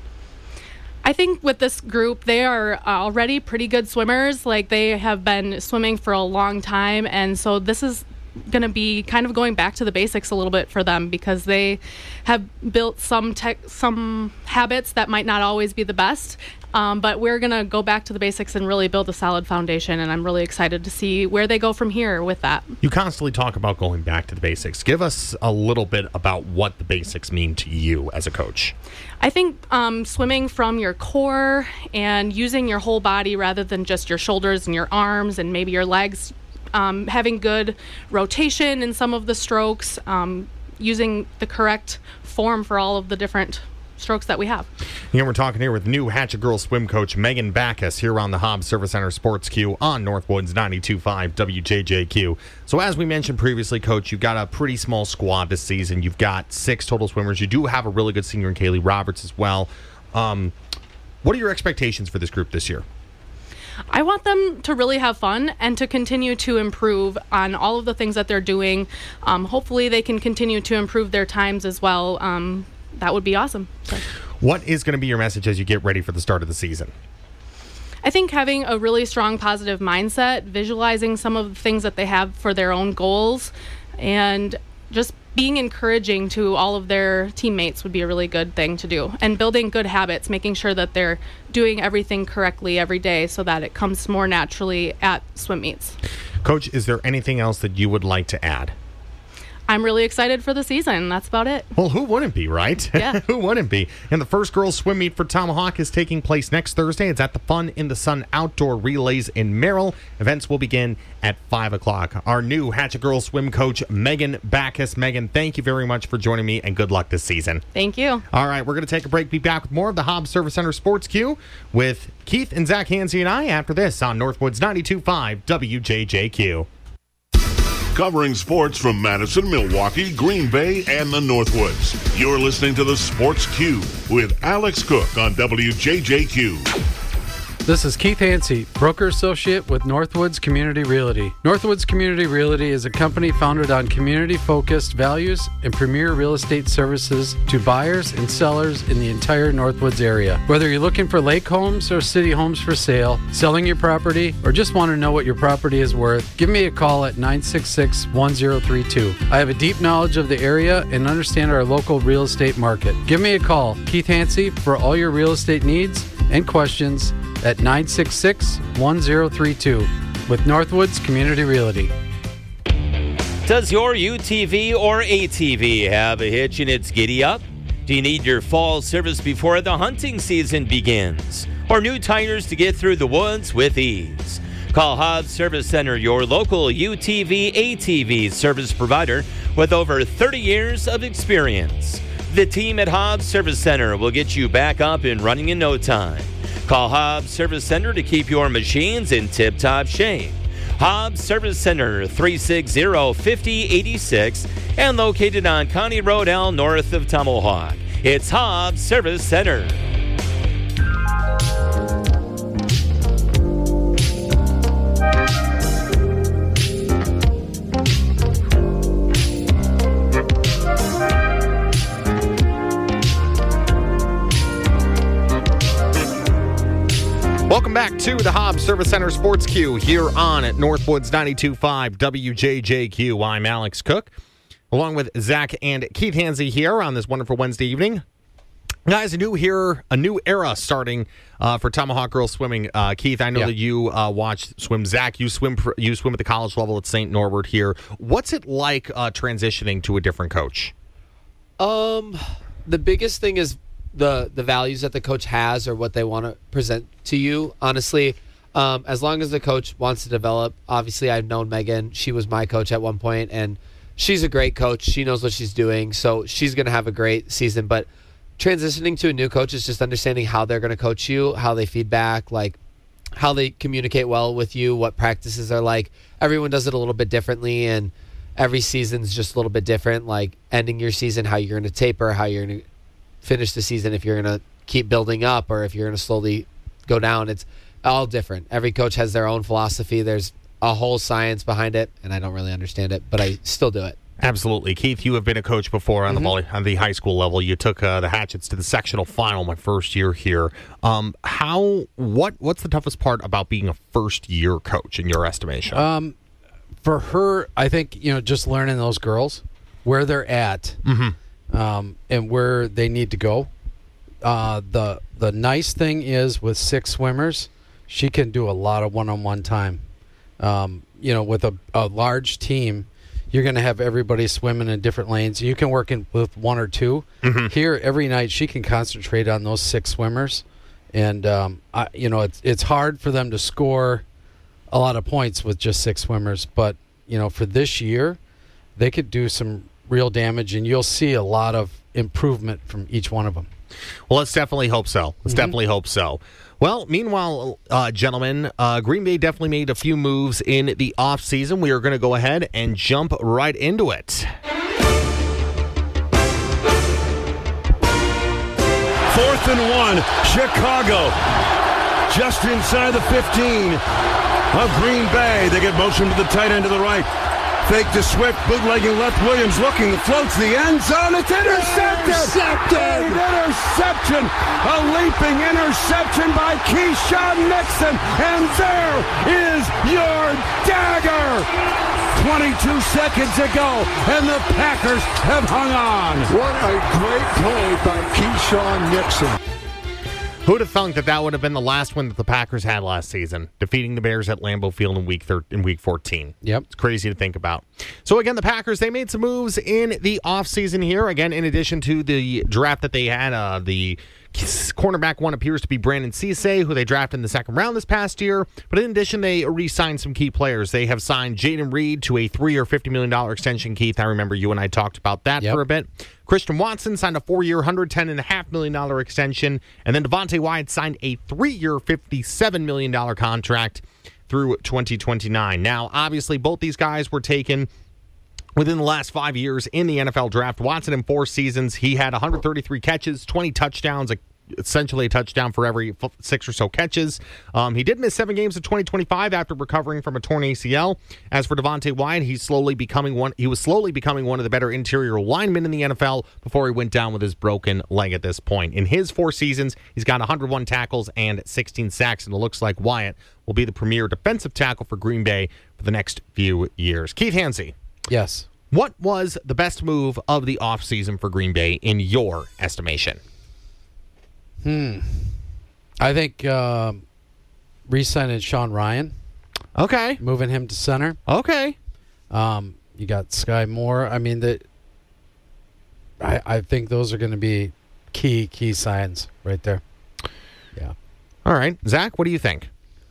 I think with this group, they are already pretty good swimmers. Like, they have been swimming for a long time, and so this is going to be kind of going back to the basics a little bit for them because they have built some habits that might not always be the best, but we're going to go back to the basics and really build a solid foundation, and I'm really excited to see where they go from here with that. You constantly talk about going back to the basics. Give us a little bit about what the basics mean to you as a coach. I think swimming from your core and using your whole body rather than just your shoulders and your arms and maybe your legs, having good rotation in some of the strokes, using the correct form for all of the different strokes that we have. Again, we're talking here with new Hatchet Girls swim coach Megan Backus here on the Hobbs Service Center Sports Queue on Northwoods 92.5 WJJQ. So as we mentioned previously, Coach, you've got a pretty small squad this season. You've got 6 total swimmers. You do have a really good senior in Kaylee Roberts as well. What are your expectations for this group this year? I want them to really have fun and to continue to improve on all of the things that they're doing. Hopefully they can continue to improve their times as well. That would be awesome. So. What is going to be your message as you get ready for the start of the season? I think having a really strong positive mindset, visualizing some of the things that they have for their own goals, and just being encouraging to all of their teammates would be a really good thing to do. And building good habits, making sure that they're doing everything correctly every day so that it comes more naturally at swim meets. Coach, is there anything else that you would like to add? I'm really excited for the season. That's about it. Well, who wouldn't be, right? Yeah. Who wouldn't be? And the first girls swim meet for Tomahawk is taking place next Thursday. It's at the Fun in the Sun Outdoor Relays in Merrill. Events will begin at 5 o'clock. Our new Hatchet Girls swim coach, Megan Backus. Megan, thank you very much for joining me, and good luck this season. Thank you. All right, we're going to take a break. Be back with more of the Hobbs Service Center Sports Queue with Keith and Zach Hansey and I after this on Northwoods 92.5 WJJQ. Covering sports from Madison, Milwaukee, Green Bay, and the Northwoods. You're listening to the Sports Queue with Alex Cook on WJJQ. This is Keith Hansey, broker associate with Northwoods Community Realty. Northwoods Community Realty is a company founded on community-focused values and premier real estate services to buyers and sellers in the entire Northwoods area. Whether you're looking for lake homes or city homes for sale, selling your property, or just want to know what your property is worth, give me a call at 966-1032. I have a deep knowledge of the area and understand our local real estate market. Give me a call, Keith Hansey, for all your real estate needs and questions at 966-1032 with Northwoods Community Realty. Does your UTV or ATV have a hitch in its giddy up? Do you need your fall service before the hunting season begins? Or new tires to get through the woods with ease? Call Hobbs Service Center, your local UTV ATV service provider with over 30 years of experience. The team at Hobbs Service Center will get you back up and running in no time. Call Hobbs Service Center to keep your machines in tip-top shape. Hobbs Service Center, 360-5086, and located on County Road L north of Tomahawk. It's Hobbs Service Center. Welcome back to the Hobbs Service Center Sports Q here on at Northwoods 92.5 WJJQ. I'm Alex Cook, along with Zach and Keith Hansey here on this wonderful Wednesday evening. Guys, a new era starting for Tomahawk Girls Swimming. Keith, I know that you watch swim. Zach, you swim at the college level at St. Norbert here. What's it like transitioning to a different coach? The biggest thing is the values that the coach has or what they want to present to you. Honestly, as long as the coach wants to develop, obviously I've known Megan. She was my coach at one point, and she's a great coach. She knows what she's doing, so she's going to have a great season. But transitioning to a new coach is just understanding how they're going to coach you, how they feedback, like how they communicate well with you, what practices are like. Everyone does it a little bit differently, and every season's just a little bit different, like ending your season, how you're going to taper, how you're going to finish the season, if you're going to keep building up or if you're going to slowly go down. It's all different. Every coach has their own philosophy. There's a whole science behind it, and I don't really understand it, but I still do it. Absolutely. Keith, you have been a coach before on the high school level. You took the Hatchets to the sectional final my first year here. What's the toughest part about being a first-year coach in your estimation? For her, I think, just learning those girls, where they're at, and where they need to go. The nice thing is with 6 swimmers, she can do a lot of one-on-one time. With a large team, you're going to have everybody swimming in different lanes. You can work with 1 or 2. Here, every night, she can concentrate on those 6 swimmers. And, it's hard for them to score a lot of points with just 6 swimmers. But, for this year, they could do some real damage, and you'll see a lot of improvement from each one of them. Well, let's definitely hope so. Definitely hope so. Well, meanwhile, gentlemen, Green Bay definitely made a few moves in the offseason. We are going to go ahead and jump right into it. 4th and 1, Chicago. Just inside the 15 of Green Bay. They get motion to the tight end to the right. Fake to Swift, bootlegging left. Williams looking, floats the end zone. It's intercepted! An interception! A leaping interception by Keyshawn Nixon. And there is your dagger! 22 seconds ago, and the Packers have hung on. What a great play by Keyshawn Nixon. Who'd have thunk that would have been the last win that the Packers had last season, defeating the Bears at Lambeau Field in week 14. Yep. It's crazy to think about. So, again, the Packers, they made some moves in the offseason here. Again, in addition to the draft that they had, the cornerback one appears to be Brandon Cisse, who they drafted in the second round this past year. But in addition, they re-signed some key players. They have signed Jaden Reed to a 3-year, $50 million extension. Keith, I remember you and I talked about that for a bit. Christian Watson signed a 4-year, $110.5 million extension. And then Devontae Wyatt signed a 3-year, $57 million contract through 2029. Now, obviously, both these guys were taken within the last 5 years in the NFL draft. Watson, in 4 seasons, he had 133 catches, 20 touchdowns, essentially a touchdown for every 6 or so catches. He did miss 7 games in 2025 after recovering from a torn ACL. As for Devontae Wyatt, he was slowly becoming one of the better interior linemen in the NFL before he went down with his broken leg at this point. In his 4 seasons, he's got 101 tackles and 16 sacks, and it looks like Wyatt will be the premier defensive tackle for Green Bay for the next few years. Keith Hansey. Yes. What was the best move of the offseason for Green Bay in your estimation? I think re-signing Sean Ryan. Okay. Moving him to center. Okay. You got Sky Moore. I mean, I think those are going to be key signs right there. Yeah. All right. Zach, what do you think?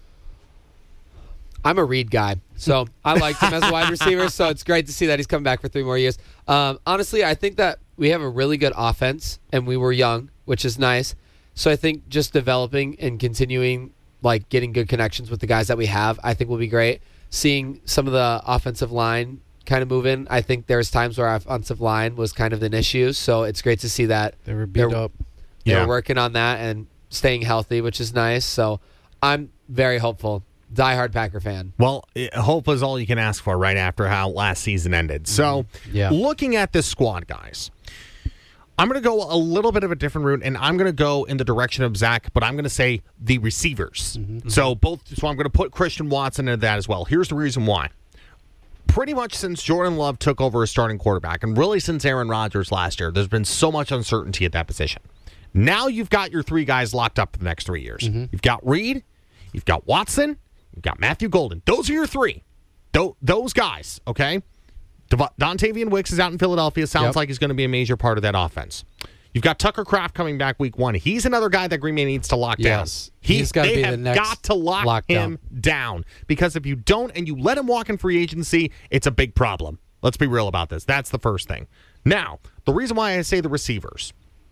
I'm a Reed guy, so I liked him as a wide receiver, so it's great to see that he's coming back for 3 more years. Honestly, I think that we have a really good offense, and we were young, which is nice. So I think just developing and continuing, like, getting good connections with the guys that we have, I think will be great. Seeing some of the offensive line kind of move in, I think there's times where our offensive line was kind of an issue, so it's great to see that they were beat up. They're working on that and staying healthy, which is nice. So I'm very hopeful. Diehard Packer fan. Well, hope is all you can ask for right after how last season ended. So, looking at this squad, guys, I'm going to go a little bit of a different route, and I'm going to go in the direction of Zach, but I'm going to say the receivers. So I'm going to put Christian Watson into that as well. Here's the reason why. Pretty much since Jordan Love took over as starting quarterback, and really since Aaron Rodgers last year, there's been so much uncertainty at that position. Now you've got your 3 guys locked up for the next 3 years. You've got Reed, you've got Watson, you've got Matthew Golden. Those are your 3. Those guys, okay? Dontavian Wicks is out in Philadelphia. Sounds like he's going to be a major part of that offense. You've got Tucker Kraft coming back week 1. He's another guy that Green Bay needs to lock down. He's got to be the next got to lock him down. Because if you don't and you let him walk in free agency, it's a big problem. Let's be real about this. That's the first thing. Now, the reason why I say the receivers,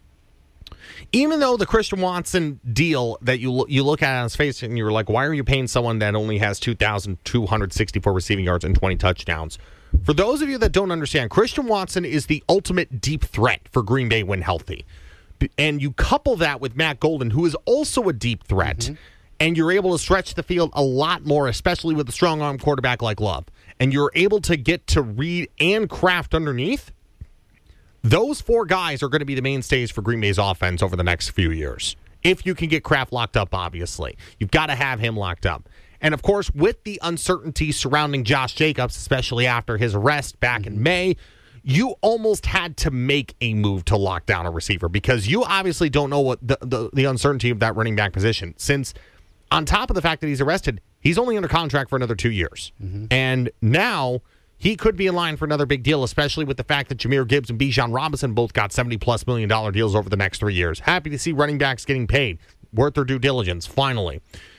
even though the Christian Watson deal that you look at on his face and you're like, why are you paying someone that only has 2,264 receiving yards and 20 touchdowns? For those of you that don't understand, Christian Watson is the ultimate deep threat for Green Bay when healthy. And you couple that with Matt Golden, who is also a deep threat, and you're able to stretch the field a lot more, especially with a strong-arm quarterback like Love, and you're able to get to Reed and Kraft underneath. Those 4 guys are going to be the mainstays for Green Bay's offense over the next few years. If you can get Kraft locked up, obviously. You've got to have him locked up. And, of course, with the uncertainty surrounding Josh Jacobs, especially after his arrest back in May, you almost had to make a move to lock down a receiver because you obviously don't know what the uncertainty of that running back position. Since, on top of the fact that he's arrested, he's only under contract for another 2 years. And now he could be in line for another big deal, especially with the fact that Jahmyr Gibbs and Bijan Robinson both got $70+ million deals over the next 3 years. Happy to see running backs getting paid. Worth their due diligence, finally.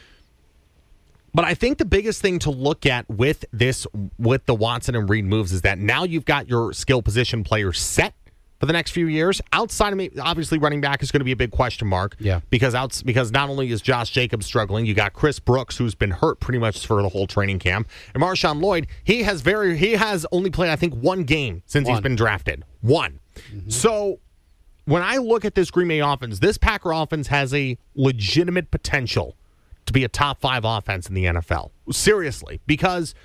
But I think the biggest thing to look at with the Watson and Reed moves is that now you've got your skill position players set for the next few years. Outside of me, obviously running back is going to be a big question mark. Yeah. Because not only is Josh Jacobs struggling, you got Chris Brooks, who's been hurt pretty much for the whole training camp, and Marshawn Lloyd. He has only played, I think, 1 game since he's been drafted. 1. So when I look at this Green Bay offense, this Packer offense has a legitimate potential to be a top 5 offense in the NFL. Seriously, because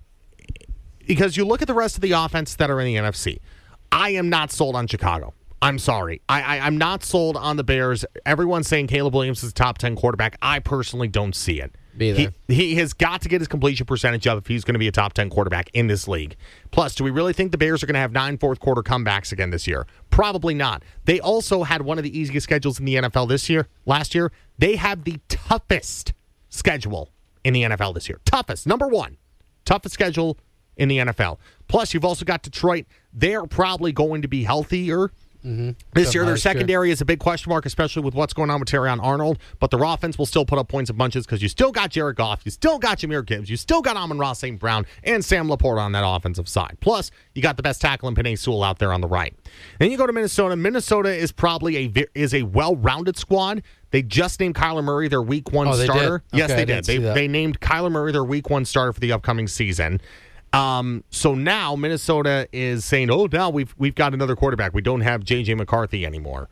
you look at the rest of the offenses that are in the NFC. I am not sold on Chicago. I'm sorry. I'm not sold on the Bears. Everyone's saying Caleb Williams is a top 10 quarterback. I personally don't see it. He has got to get his completion percentage up if he's going to be a top 10 quarterback in this league. Plus, do we really think the Bears are going to have 9 fourth-quarter comebacks again this year? Probably not. They also had one of the easiest schedules in the NFL last year. They have the toughest schedule in the NFL this year. Toughest. Number 1. Toughest schedule in the NFL. Plus, you've also got Detroit. They're probably going to be healthier this year. Their secondary is a big question mark, especially with what's going on with Terrion Arnold. But their offense will still put up points in bunches because you still got Jared Goff, you still got Jahmyr Gibbs, you still got Amon-Ra St. Brown, and Sam Laporta on that offensive side. Plus, you got the best tackle in Penei Sewell out there on the right. Then you go to Minnesota. Minnesota is probably a well-rounded squad. They just named Kyler Murray their Week 1 starter. They did? Yes, they did. They named Kyler Murray their Week 1 starter for the upcoming season. So now Minnesota is saying, now we've got another quarterback. We don't have J.J. McCarthy anymore,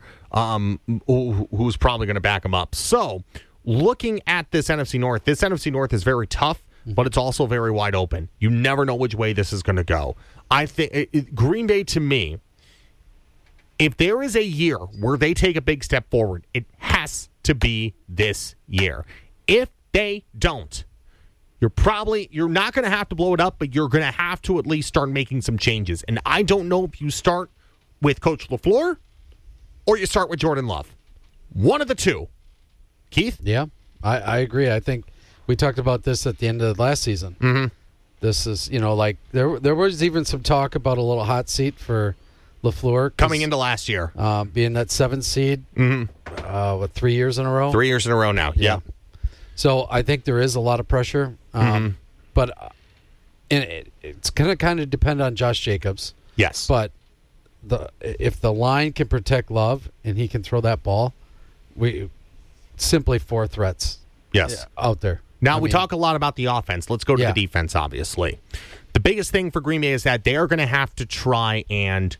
who's probably going to back him up. So looking at this NFC North is very tough, but it's also very wide open. You never know which way this is going to go. I think Green Bay, to me, if there is a year where they take a big step forward, it has to be this year. If they don't, you're not going to have to blow it up, but you're going to have to at least start making some changes. And I don't know if you start with Coach LaFleur or you start with Jordan Love. One of the two. Keith? Yeah, I agree. I think we talked about this at the end of last season. This is, like there was even some talk about a little hot seat for LaFleur coming into last year, being that 7th seed. With 3 years in a row. 3 years in a row now. Yeah. So I think there is a lot of pressure, but it's going to kind of depend on Josh Jacobs. Yes, but if the line can protect Love and he can throw that ball, we simply 4 threats. Yes, out there. Now we talk a lot about the offense. Let's go to the defense. Obviously, the biggest thing for Green Bay is that they are going to have to try and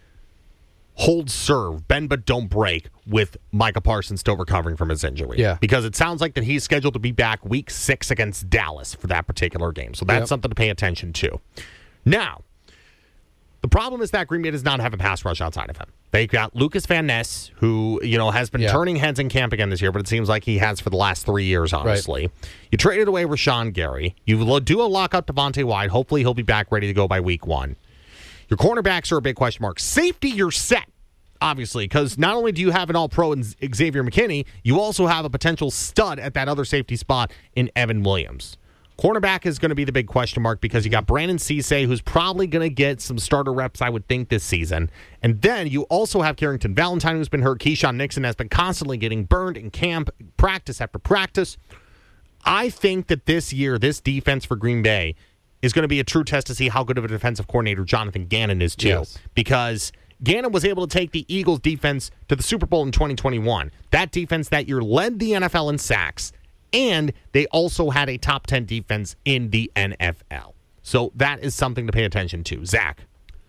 hold serve, bend but don't break, with Micah Parsons still recovering from his injury. Yeah. Because it sounds like that he's scheduled to be back week 6 against Dallas for that particular game. So that's something to pay attention to. Now, the problem is that Green Bay does not have a pass rush outside of him. They've got Lucas Van Ness, who has been turning heads in camp again this year, but it seems like he has for the last 3 years, honestly. Right. You traded away Rashawn Gary. You do a lockout Devontae White. Hopefully he'll be back ready to go by week 1. Your cornerbacks are a big question mark. Safety, you're set, obviously, because not only do you have an all-pro in Xavier McKinney, you also have a potential stud at that other safety spot in Evan Williams. Cornerback is going to be the big question mark because you got Brandon Cisse, who's probably going to get some starter reps, I would think, this season. And then you also have Carrington Valentine, who's been hurt. Keyshawn Nixon has been constantly getting burned in camp, practice after practice. I think that this year, this defense for Green Bay is going to be a true test to see how good of a defensive coordinator Jonathan Gannon is, too. Yes. Because Gannon was able to take the Eagles' defense to the Super Bowl in 2021. That defense that year led the NFL in sacks, and they also had a top 10 defense in the NFL. So that is something to pay attention to. Zach?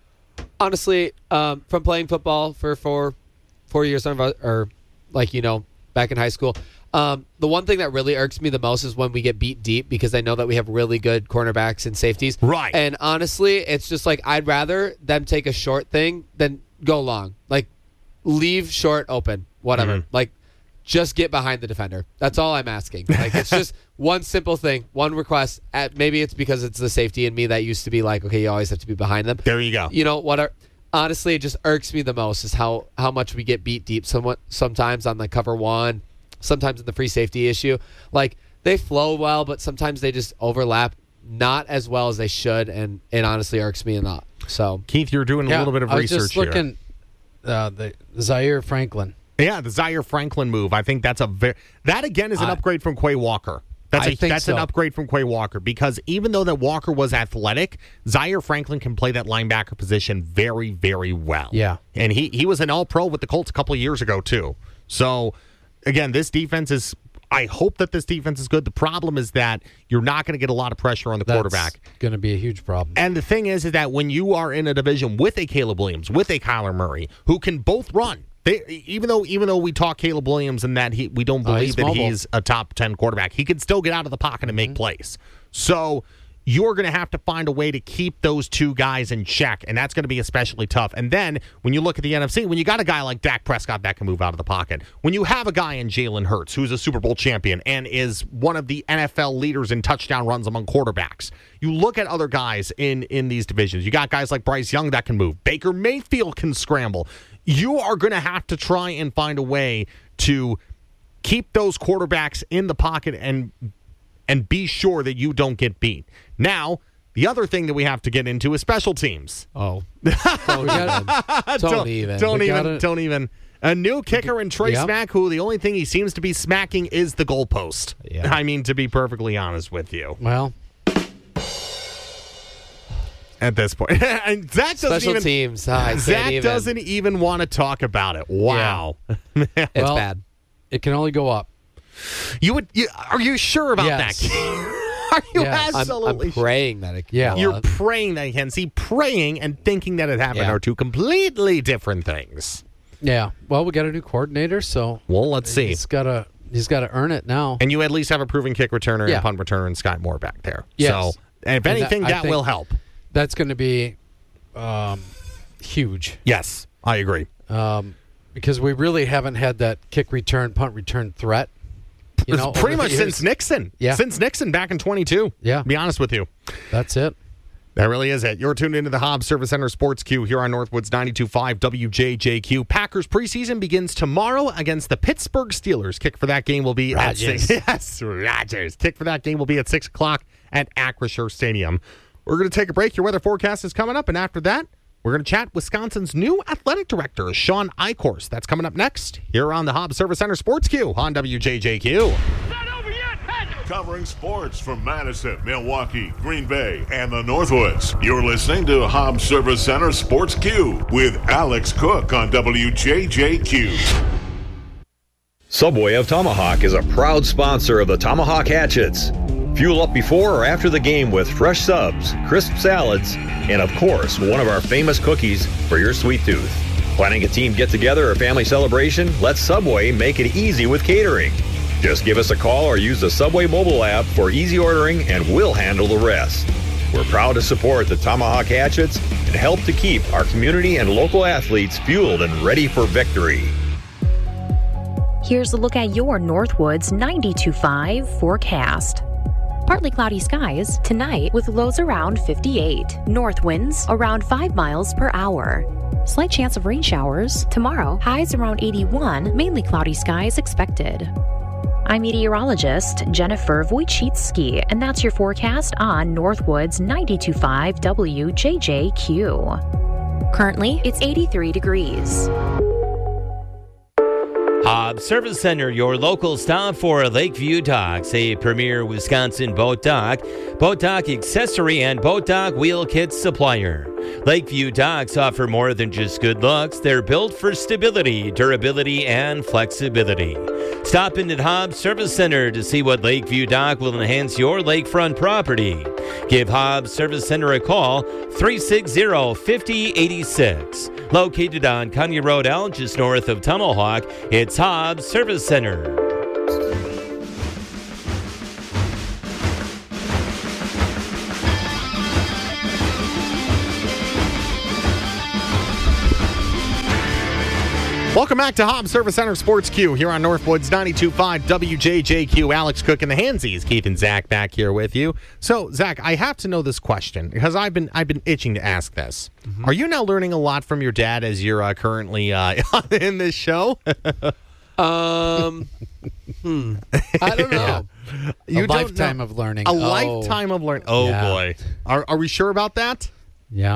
Honestly, from playing football for four years, or back in high school, the one thing that really irks me the most is when we get beat deep because I know that we have really good cornerbacks and safeties. Right. And honestly, it's just like I'd rather them take a short thing than go long. Like, leave short open, whatever. Mm-hmm. Like, just get behind the defender. That's all I'm asking. Like, it's just one simple thing, one request. Maybe it's because it's the safety in me that used to be like, okay, you always have to be behind them. There you go. Honestly, it just irks me the most is how much we get beat deep sometimes on the cover one, sometimes in the free safety issue. Like, they flow well, but sometimes they just overlap not as well as they should, and it honestly irks me a lot. So, Keith, you're doing a little bit of research here. I was just looking the Zaire Franklin. Yeah, the Zaire Franklin move. I think that's that again is an upgrade from Quay Walker. That's an upgrade from Quay Walker because even though that Walker was athletic, Zaire Franklin can play that linebacker position very, very well. Yeah. And he was an all-pro with the Colts a couple of years ago, too. So, again, this defense is – I hope that this defense is good. The problem is that you're not going to get a lot of pressure on the quarterback. That's going to be a huge problem. And the thing is that when you are in a division with a Caleb Williams, with a Kyler Murray, who can both run – even though we talk Caleb Williams and that we don't believe that he's a top 10 quarterback, he can still get out of the pocket and make plays. So you're going to have to find a way to keep those two guys in check, and that's going to be especially tough. And then when you look at the NFC, when you got a guy like Dak Prescott that can move out of the pocket, when you have a guy in Jalen Hurts who's a Super Bowl champion and is one of the NFL leaders in touchdown runs among quarterbacks, you look at other guys in these divisions. You got guys like Bryce Young that can move. Baker Mayfield can scramble. You are going to have to try and find a way to keep those quarterbacks in the pocket and be sure that you don't get beat. Now, the other thing that we have to get into is special teams. Oh. Don't even. A new kicker in Trey Smack, who the only thing he seems to be smacking is the goalpost. Yeah. I mean, to be perfectly honest with you. Well, at this point. And Zach doesn't even want to talk about it. Wow. Yeah. It's bad. It can only go up. Are you sure about that? Are you absolutely I'm praying that it can. Yeah. You're praying that it can. See, praying and thinking that it happened are two completely different things. Yeah. Well, we got a new coordinator, so let's see. He's got to earn it now. And you at least have a proven kick returner and punt returner and Sky Moore back there. Yes. So, if anything, that will help. That's going to be huge. Yes, I agree. Because we really haven't had that kick return, punt return threat. Pretty much since Nixon. Yeah. Since Nixon back in 22. Yeah. To be honest with you. That's it. That really is it. You're tuned into the Hobbs Service Center Sports Q here on Northwoods 92.5 WJJQ. Packers preseason begins tomorrow against the Pittsburgh Steelers. Kick for that game will be at 6. Yes, Rodgers. Kick for that game will be at 6 o'clock at Acrisure Stadium. We're going to take a break. Your weather forecast is coming up, and after that, we're going to chat Wisconsin's new athletic director, Sean Eichhorst. That's coming up next here on the Hobbs Service Center Sports Q on WJJQ. Covering sports from Madison, Milwaukee, Green Bay, and the Northwoods. You're listening to Hobbs Service Center Sports Q with Alex Cook on WJJQ. Subway of Tomahawk is a proud sponsor of the Tomahawk Hatchets. Fuel up before or after the game with fresh subs, crisp salads, and of course, one of our famous cookies for your sweet tooth. Planning a team get-together or family celebration? Let Subway make it easy with catering. Just give us a call or use the Subway mobile app for easy ordering and we'll handle the rest. We're proud to support the Tomahawk Hatchets and help to keep our community and local athletes fueled and ready for victory. Here's a look at your Northwoods 92.5 forecast. Partly cloudy skies tonight with lows around 58. North winds around 5 miles per hour. Slight chance of rain showers tomorrow. Highs around 81. Mainly cloudy skies expected. I'm meteorologist Jennifer Wojcicki, and that's your forecast on Northwoods 92.5 WJJQ. Currently, it's 83 degrees. Hobbs Service Center, your local stop for Lakeview Docks, a premier Wisconsin boat dock accessory, and boat dock wheel kit supplier. Lakeview Docks offer more than just good looks. They're built for stability, durability, and flexibility. Stop in at Hobbs Service Center to see what Lakeview Dock will enhance your lakefront property. Give Hobbs Service Center a call, 360-5086. Located on County Road L, just north of Tunnel Hawk, it's Hobbs Service Center. Welcome back to Hobbs Service Center Sports Q here on Northwoods 92.5 WJJQ. Alex Cook and the Handsies, Keith and Zach back here with you. So, Zach, I have to know this question because I've been itching to ask this. Mm-hmm. Are you now learning a lot from your dad as you're currently in this show? I don't know. A lifetime of learning. A lifetime of learning. Oh, yeah. Boy. Are we sure about that? Yeah.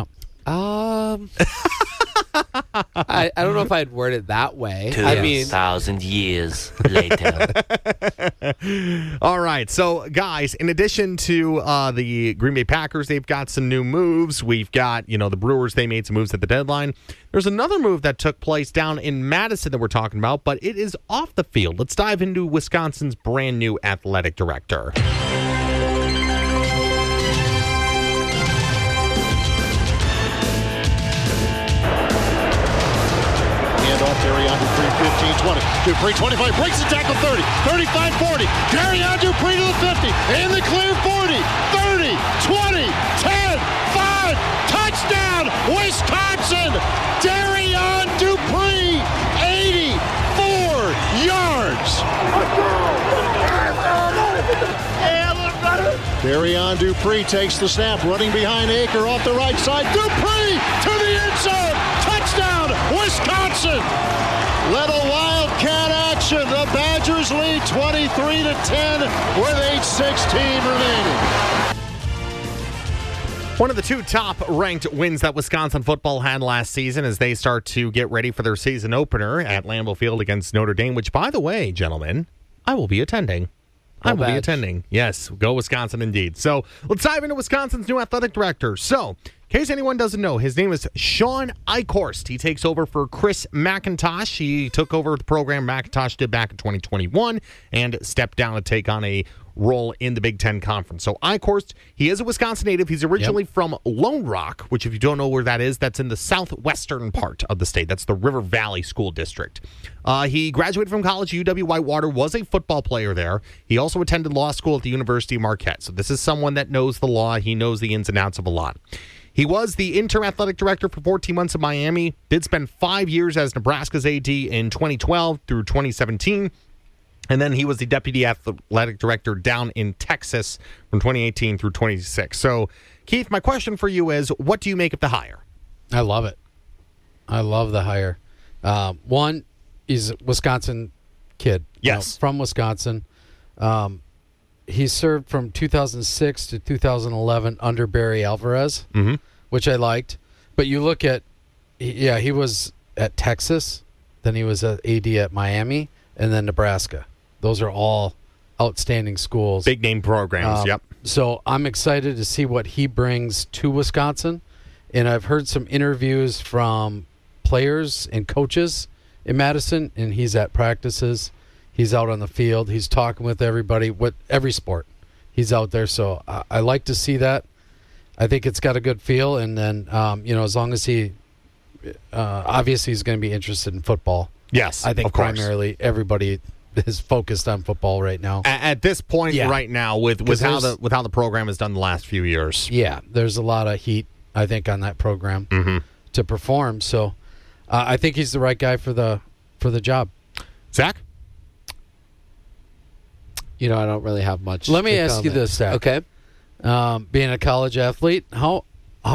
I don't know if I'd word it that way. 2,000 years later. All right. So, guys, in addition to the Green Bay Packers, they've got some new moves. We've got, the Brewers, they made some moves at the deadline. There's another move that took place down in Madison that we're talking about, but it is off the field. Let's dive into Wisconsin's brand new athletic director. Darian Dupree, 15-20. Dupree, 25, breaks the tackle, 30, 35-40. Darian Dupree to the 50, in the clear, 40, 30, 20, 10, 5, touchdown, Wisconsin! Darian Dupree, 84 yards. Darian Dupree takes the snap, running behind Aker off the right side. Dupree to the end zone. Touchdown, Wisconsin. Little Wildcat action. The Badgers lead 23-10 with 8:16 remaining. One of the two top-ranked wins that Wisconsin football had last season as they start to get ready for their season opener at Lambeau Field against Notre Dame, which, by the way, gentlemen, I will be attending. I will be attending. Yes, go Wisconsin indeed. So let's dive into Wisconsin's new athletic director. So, in case anyone doesn't know, his name is Sean Eichhorst. He takes over for Chris McIntosh. He took over the program McIntosh did back in 2021 and stepped down to take on a role in the Big Ten Conference. So Eichhorst, he is a Wisconsin native. He's originally from Lone Rock, which if you don't know where that is, that's in the southwestern part of the state. That's the River Valley School District. He graduated from college, UW-Whitewater, was a football player there. He also attended law school at the University of Marquette. So this is someone that knows the law. He knows the ins and outs of a lot. He was the interim athletic director for 14 months in Miami, did spend 5 years as Nebraska's AD in 2012 through 2017. And then he was the deputy athletic director down in Texas from 2018 through 2026. So, Keith, my question for you is, what do you make of the hire? I love it. I love the hire. One, he's a Wisconsin kid. Yes. From Wisconsin. he served from 2006 to 2011 under Barry Alvarez, which I liked. But you look at, he was at Texas, then he was at AD at Miami, and then Nebraska. Those are all outstanding schools. Big name programs, yep. So I'm excited to see what he brings to Wisconsin. And I've heard some interviews from players and coaches in Madison, and he's at practices. He's out on the field. He's talking with everybody, every sport. He's out there. So I like to see that. I think it's got a good feel. And then, as long as he, obviously he's going to be interested in football. Yes, I think of course. Primarily everybody is focused on football right now. At this point right now, with how the program has done the last few years. Yeah, there's a lot of heat, I think, on that program to perform. So I think he's the right guy for the job. Zach? I don't really have much. Let me ask you this, Zach. Okay. Being a college athlete, how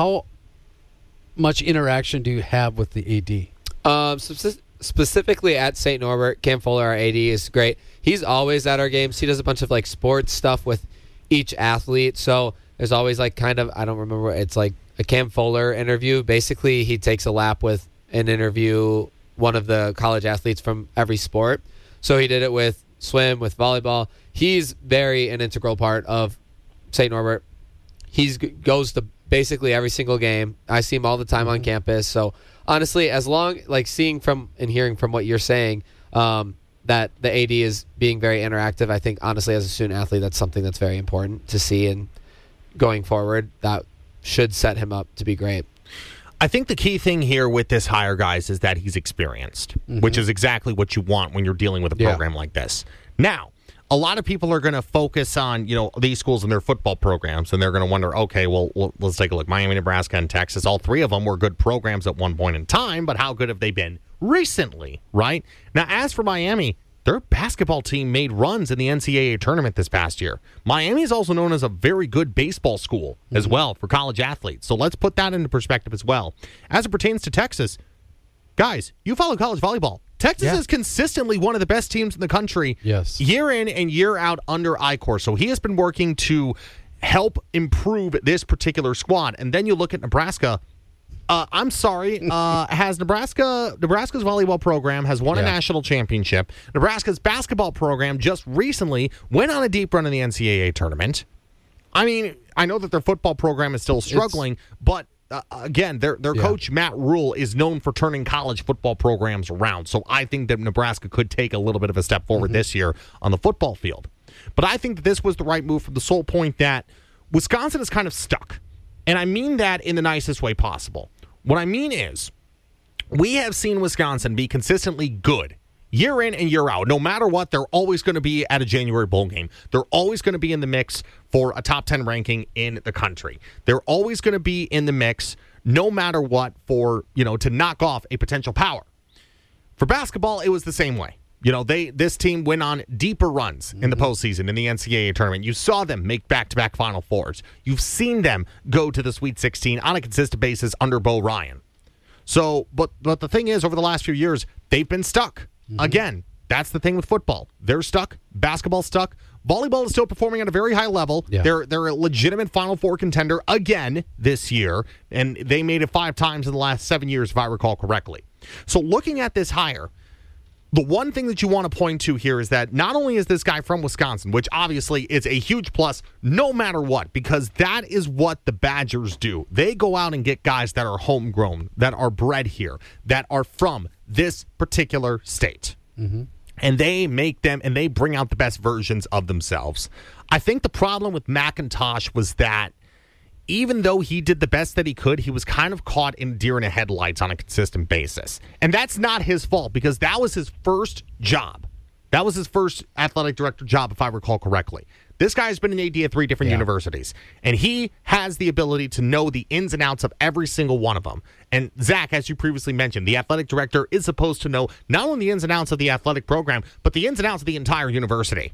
much interaction do you have with the AD? Specifically at St. Norbert, Cam Fuller, our AD, is great. He's always at our games. He does a bunch of sports stuff with each athlete. So there's always I don't remember, it's like a Cam Fuller interview. Basically, he takes a lap with an interview one of the college athletes from every sport. So he did it with swim, with volleyball. He's an integral part of St. Norbert. He goes to basically every single game. I see him all the time on campus. So honestly, as long seeing from and hearing from what you're saying, that the AD is being very interactive, I think honestly as a student athlete, that's something that's very important to see, and going forward, that should set him up to be great. I think the key thing here with this hire, guys, is that he's experienced, which is exactly what you want when you're dealing with a program like this. Now, a lot of people are going to focus on, these schools and their football programs, and they're going to wonder, okay, well, let's take a look. Miami, Nebraska, and Texas, all three of them were good programs at one point in time, but how good have they been recently, right? Now, as for Miami, their basketball team made runs in the NCAA tournament this past year. Miami is also known as a very good baseball school as well for college athletes. So let's put that into perspective as well. As it pertains to Texas, guys, you follow college volleyball. Texas is consistently one of the best teams in the country year in and year out under Icor. So he has been working to help improve this particular squad. And then you look at Nebraska. I'm sorry, has Nebraska's volleyball program has won a national championship. Nebraska's basketball program just recently went on a deep run in the NCAA tournament. I mean, I know that their football program is still struggling, but again, their coach, Matt Rule, is known for turning college football programs around. So I think that Nebraska could take a little bit of a step forward this year on the football field. But I think that this was the right move from the sole point that Wisconsin is kind of stuck. And I mean that in the nicest way possible. What I mean is, we have seen Wisconsin be consistently good year in and year out. No matter what, they're always going to be at a January bowl game. They're always going to be in the mix for a top 10 ranking in the country. They're always going to be in the mix, no matter what, for, to knock off a potential power. For basketball, it was the same way. This team went on deeper runs in the postseason in the NCAA tournament. You saw them make back-to-back Final Fours. You've seen them go to the Sweet 16 on a consistent basis under Bo Ryan. So, but the thing is, over the last few years, they've been stuck. Again, that's the thing with football. They're stuck. Basketball's stuck. Volleyball is still performing at a very high level. Yeah. They're a legitimate Final Four contender again this year, and they made it 5 times in the last 7 years, if I recall correctly. So looking at this hire, the one thing that you want to point to here is that not only is this guy from Wisconsin, which obviously is a huge plus no matter what, because that is what the Badgers do. They go out and get guys that are homegrown, that are bred here, that are from this particular state. And they make them, and they bring out the best versions of themselves. I think the problem with McIntosh was that even though he did the best that he could, he was kind of caught in deer in the headlights on a consistent basis. And that's not his fault, because that was his first job. That was his first athletic director job, if I recall correctly. This guy has been an AD at 3 different universities, and he has the ability to know the ins and outs of every single one of them. And Zach, as you previously mentioned, the athletic director is supposed to know not only the ins and outs of the athletic program, but the ins and outs of the entire university.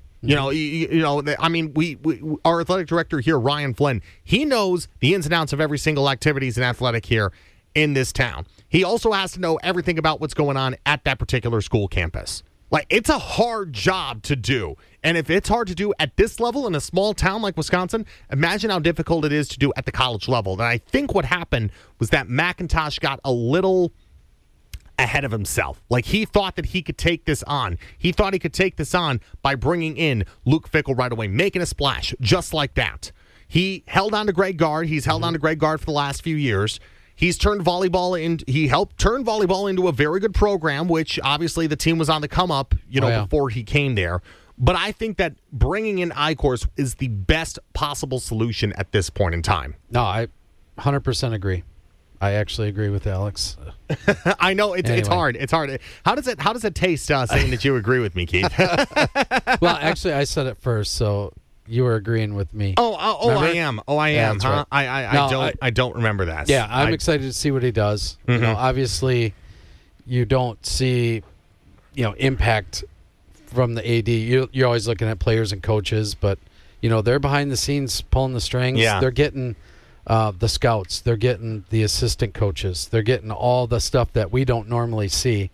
I mean, we our athletic director here, Ryan Flynn, he knows the ins and outs of every single activities in athletic here in this town. He also has to know everything about what's going on at that particular school campus. Like, it's a hard job to do. And if it's hard to do at this level in a small town like Wisconsin, imagine how difficult it is to do at the college level. And I think what happened was that McIntosh got a little ahead of himself. Like, he thought that he could take this on. He thought he could take this on by bringing in Luke Fickell right away, making a splash just like that. He held on to Greg Gard. He's held on to Greg Gard for the last few years. He's turned volleyball he helped turn volleyball into a very good program, which obviously the team was on the come up, before he came there. But I think that bringing in Eichhorst is the best possible solution at this point in time. No, I 100% agree. I actually agree with Alex. I know it's hard. It's hard. How does it taste saying that you agree with me, Keith? Well, actually, I said it first, so you were agreeing with me. I am. Yeah, huh? Right. I don't remember that. Yeah, I'm excited to see what he does. Mm-hmm. Obviously, you don't see, impact from the AD. You're always looking at players and coaches, but they're behind the scenes pulling the strings. Yeah. They're getting the scouts. They're getting the assistant coaches. They're getting all the stuff that we don't normally see,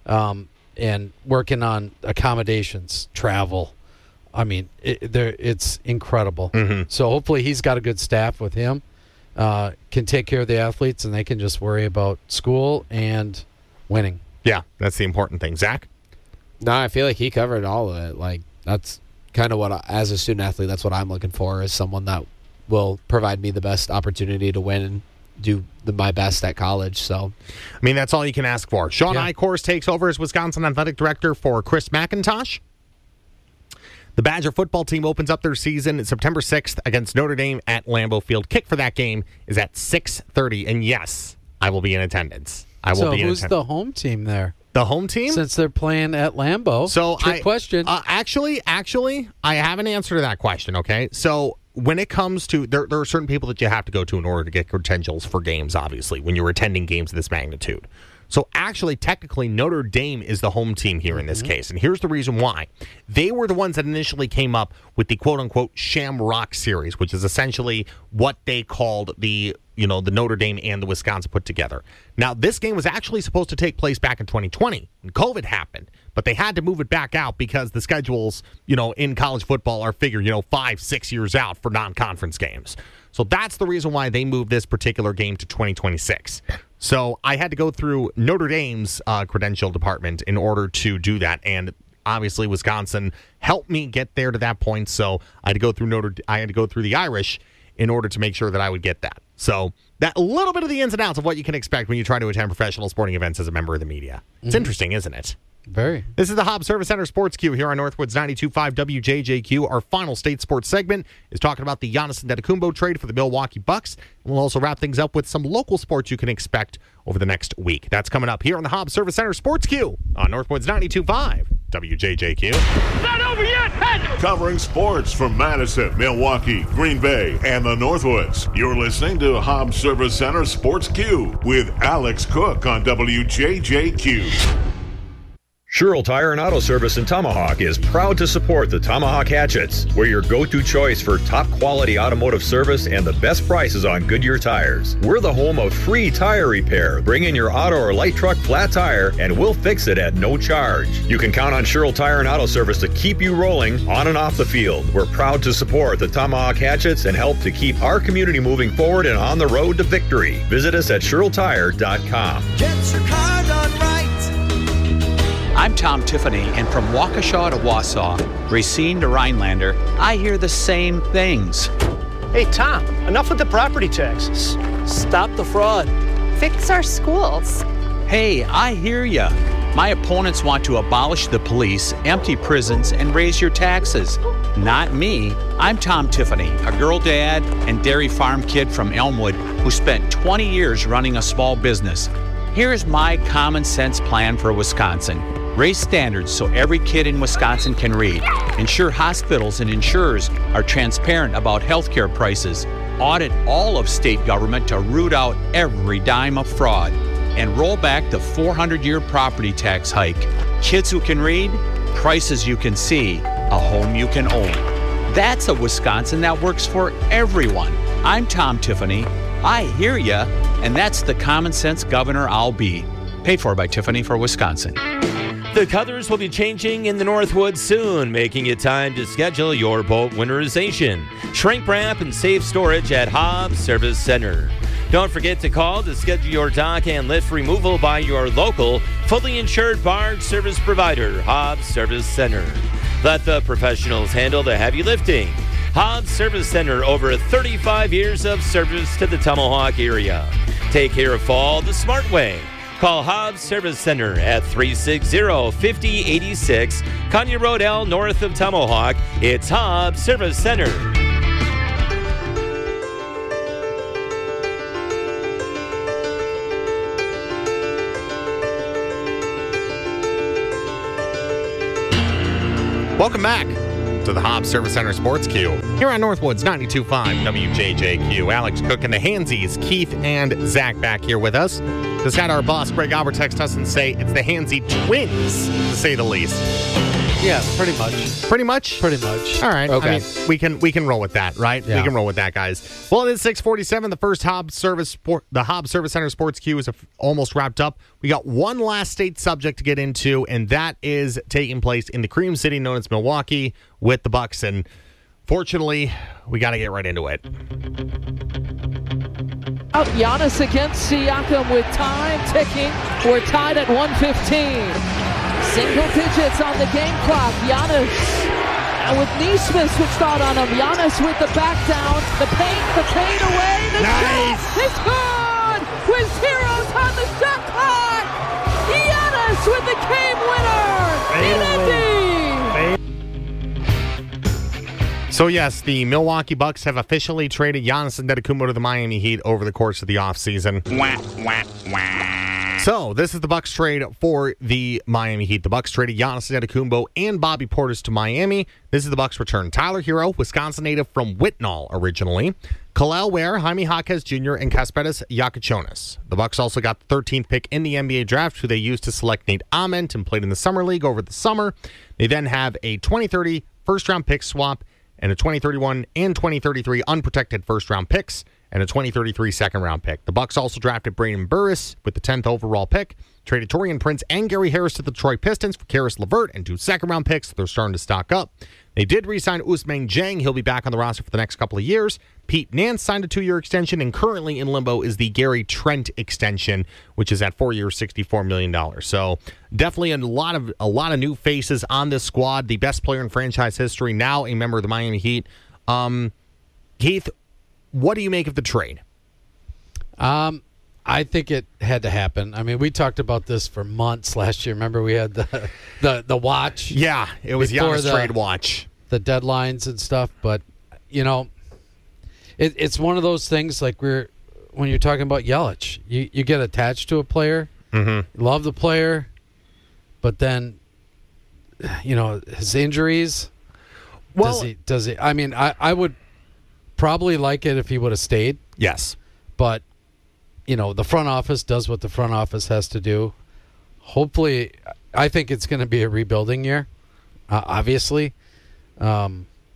and working on accommodations, travel. I mean, it's incredible. Mm-hmm. So hopefully he's got a good staff with him, can take care of the athletes, and they can just worry about school and winning. Yeah, that's the important thing. Zach? No, I feel like he covered all of it. Like, that's kind of what, as a student athlete, that's what I'm looking for, is someone that will provide me the best opportunity to win and do my best at college. So, I mean, that's all you can ask for. Sean Eichhorst takes over as Wisconsin Athletic Director for Chris McIntosh. The Badger football team opens up their season September 6th against Notre Dame at Lambeau Field. Kick for that game is at 6:30, and yes, I will be in attendance. So who's the home team there? The home team? Since they're playing at Lambeau. So Trick question. Actually, I have an answer to that question, okay? So when it comes to, there are certain people that you have to go to in order to get credentials for games, obviously, when you're attending games of this magnitude. So actually, technically, Notre Dame is the home team here in this case. And here's the reason why. They were the ones that initially came up with the quote-unquote Shamrock Series, which is essentially what they called the Notre Dame and the Wisconsin put together. Now, this game was actually supposed to take place back in 2020, and COVID happened. But they had to move it back out because the schedules, in college football are figured, 5-6 years out for non-conference games. So that's the reason why they moved this particular game to 2026. So I had to go through Notre Dame's credential department in order to do that, and obviously Wisconsin helped me get there to that point. So I had to go through the Irish in order to make sure that I would get that. So that a little bit of the ins and outs of what you can expect when you try to attend professional sporting events as a member of the media. It's interesting, isn't it? Very. This is the Hobbs Service Center Sports Q here on Northwoods 92.5 WJJQ. Our final state sports segment is talking about the Giannis Antetokounmpo trade for the Milwaukee Bucks. And we'll also wrap things up with some local sports you can expect over the next week. That's coming up here on the Hobbs Service Center Sports Q on Northwoods 92.5 WJJQ. Not over yet, Head! Covering sports from Madison, Milwaukee, Green Bay, and the Northwoods. You're listening to Hobbs Service Center Sports Q with Alex Cook on WJJQ. Sherrill Tire and Auto Service in Tomahawk is proud to support the Tomahawk Hatchets. We're your go-to choice for top-quality automotive service and the best prices on Goodyear tires. We're the home of free tire repair. Bring in your auto or light truck flat tire, and we'll fix it at no charge. You can count on Sherrill Tire and Auto Service to keep you rolling on and off the field. We're proud to support the Tomahawk Hatchets and help to keep our community moving forward and on the road to victory. Visit us at SherrillTire.com. Get your car done right. I'm Tom Tiffany, and from Waukesha to Wausau, Racine to Rhinelander, I hear the same things. Hey, Tom, enough with the property taxes. Stop the fraud. Fix our schools. Hey, I hear ya. My opponents want to abolish the police, empty prisons, and raise your taxes. Not me. I'm Tom Tiffany, a girl dad and dairy farm kid from Elmwood who spent 20 years running a small business. Here's my common sense plan for Wisconsin. Raise standards so every kid in Wisconsin can read. Ensure hospitals and insurers are transparent about healthcare prices. Audit all of state government to root out every dime of fraud. And roll back the 400-year property tax hike. Kids who can read, prices you can see, a home you can own. That's a Wisconsin that works for everyone. I'm Tom Tiffany. I hear ya, and that's the common sense governor I'll be. Paid for by Tiffany for Wisconsin. The colors will be changing in the Northwoods soon, making it time to schedule your boat winterization. Shrink wrap and safe storage at Hobbs Service Center. Don't forget to call to schedule your dock and lift removal by your local, fully insured barge service provider, Hobbs Service Center. Let the professionals handle the heavy lifting. Hobbs Service Center, over 35 years of service to the Tomahawk area. Take care of fall the smart way. Call Hobbs Service Center at 360-5086, Kanye Road L, north of Tomahawk. It's Hobbs Service Center. Welcome back to the Hobbs Service Center Sports Q here on Northwoods 92.5 WJJQ. Alex Cook and the Handsies, Keith and Zach back here with us. Just had our boss Greg Albert text us and say it's the Hansy twins, to say the least. Yeah, pretty much. Pretty much? Pretty much. All right. Okay. I mean, we can roll with that, right? Yeah. We can roll with that, guys. Well, it is 6:47. The first Hobbs Service Center Sports Q is almost wrapped up. We got one last state subject to get into, and that is taking place in the Cream City known as Milwaukee with the Bucks. And fortunately, we got to get right into it. Out Giannis against Siakam with time ticking. We're tied at 1:15. Single digits on the game clock. Giannis. And with Neesmith switched out on him. Giannis with the back down. The paint away. The shot is good! With zeros on the shot clock. Giannis with the game winner. In Indy. So, yes, the Milwaukee Bucks have officially traded Giannis Antetokounmpo to the Miami Heat over the course of the offseason. So, this is the Bucks trade for the Miami Heat. The Bucks traded Giannis Antetokounmpo and Bobby Portis to Miami. This is the Bucks' return. Tyler Hero, Wisconsin native from Whitnall originally. Kalel Ware, Jaime Jaquez Jr., and Kasperis Yakachonis. The Bucks also got the 13th pick in the NBA draft, who they used to select Nate Ament and played in the Summer League over the summer. They then have a 2030 first-round pick swap and a 2031 and 2033 unprotected first-round picks, and a 2033 second-round pick. The Bucks also drafted Braden Burris with the 10th overall pick, traded Taurean Prince and Gary Harris to the Detroit Pistons for Karis LeVert and 2 second-round picks. So they're starting to stock up. They did re-sign Ousmane Dieng. He'll be back on the roster for the next couple of years. Pete Nance signed a 2-year extension, and currently in limbo is the Gary Trent extension, which is at 4 years, $64 million. So definitely a lot of new faces on this squad. The best player in franchise history, now a member of the Miami Heat. Keith, what do you make of the trade? I think it had to happen. I mean, we talked about this for months last year. Remember, we had the watch. Yeah, it was Giannis trade watch. The deadlines and stuff. But, you know, it's one of those things like when you're talking about Yelich. You get attached to a player, love the player, but then, you know, his injuries. Well, does he? I mean, I would probably like it if he would have stayed. Yes. But, you know, the front office does what the front office has to do. Hopefully, I think it's going to be a rebuilding year, obviously. I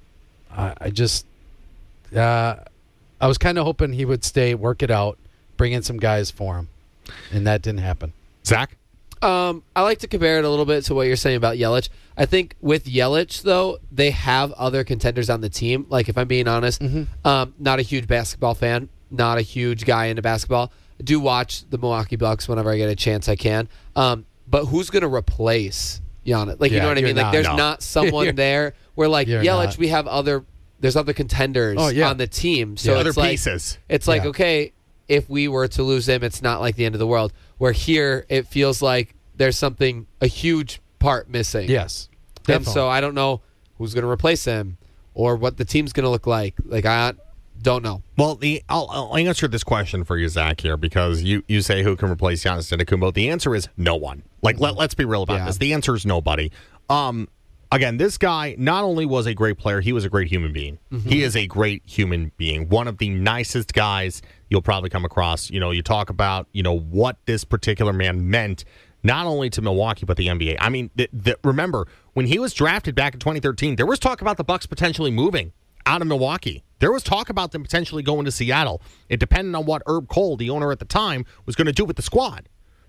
was kind of hoping he would stay, work it out, bring in some guys for him, and that didn't happen. Zach? I like to compare it a little bit to what you're saying about Yelich. I think with Yelich, though, they have other contenders on the team. Like, if I'm being honest, not a huge basketball fan, not a huge guy into basketball. I do watch the Milwaukee Bucks whenever I get a chance I can. But who's going to replace Giannis? Like, you know what I mean? Like, there's not someone there where, like, Yelich, we have there's other contenders on the team. So other it's like, pieces. It's like, okay, if we were to lose him, it's not like the end of the world. Where here, it feels like there's a huge part missing. Yes. Definitely. And so I don't know who's going to replace him or what the team's going to look like. Like, I don't know. Well, I'll answer this question for you, Zach, here, because you say who can replace Giannis Antetokounmpo. The answer is no one. Like, let's be real about this. The answer is nobody. Again, this guy not only was a great player, he was a great human being. He is a great human being. One of the nicest guys you'll probably come across. You know, you talk about, you know, what this particular man meant, not only to Milwaukee, but the NBA. I mean, remember, when he was drafted back in 2013, there was talk about the Bucks potentially moving out of Milwaukee. There was talk about them potentially going to Seattle. It depended on what Herb Cole, the owner at the time, was going to do with the squad.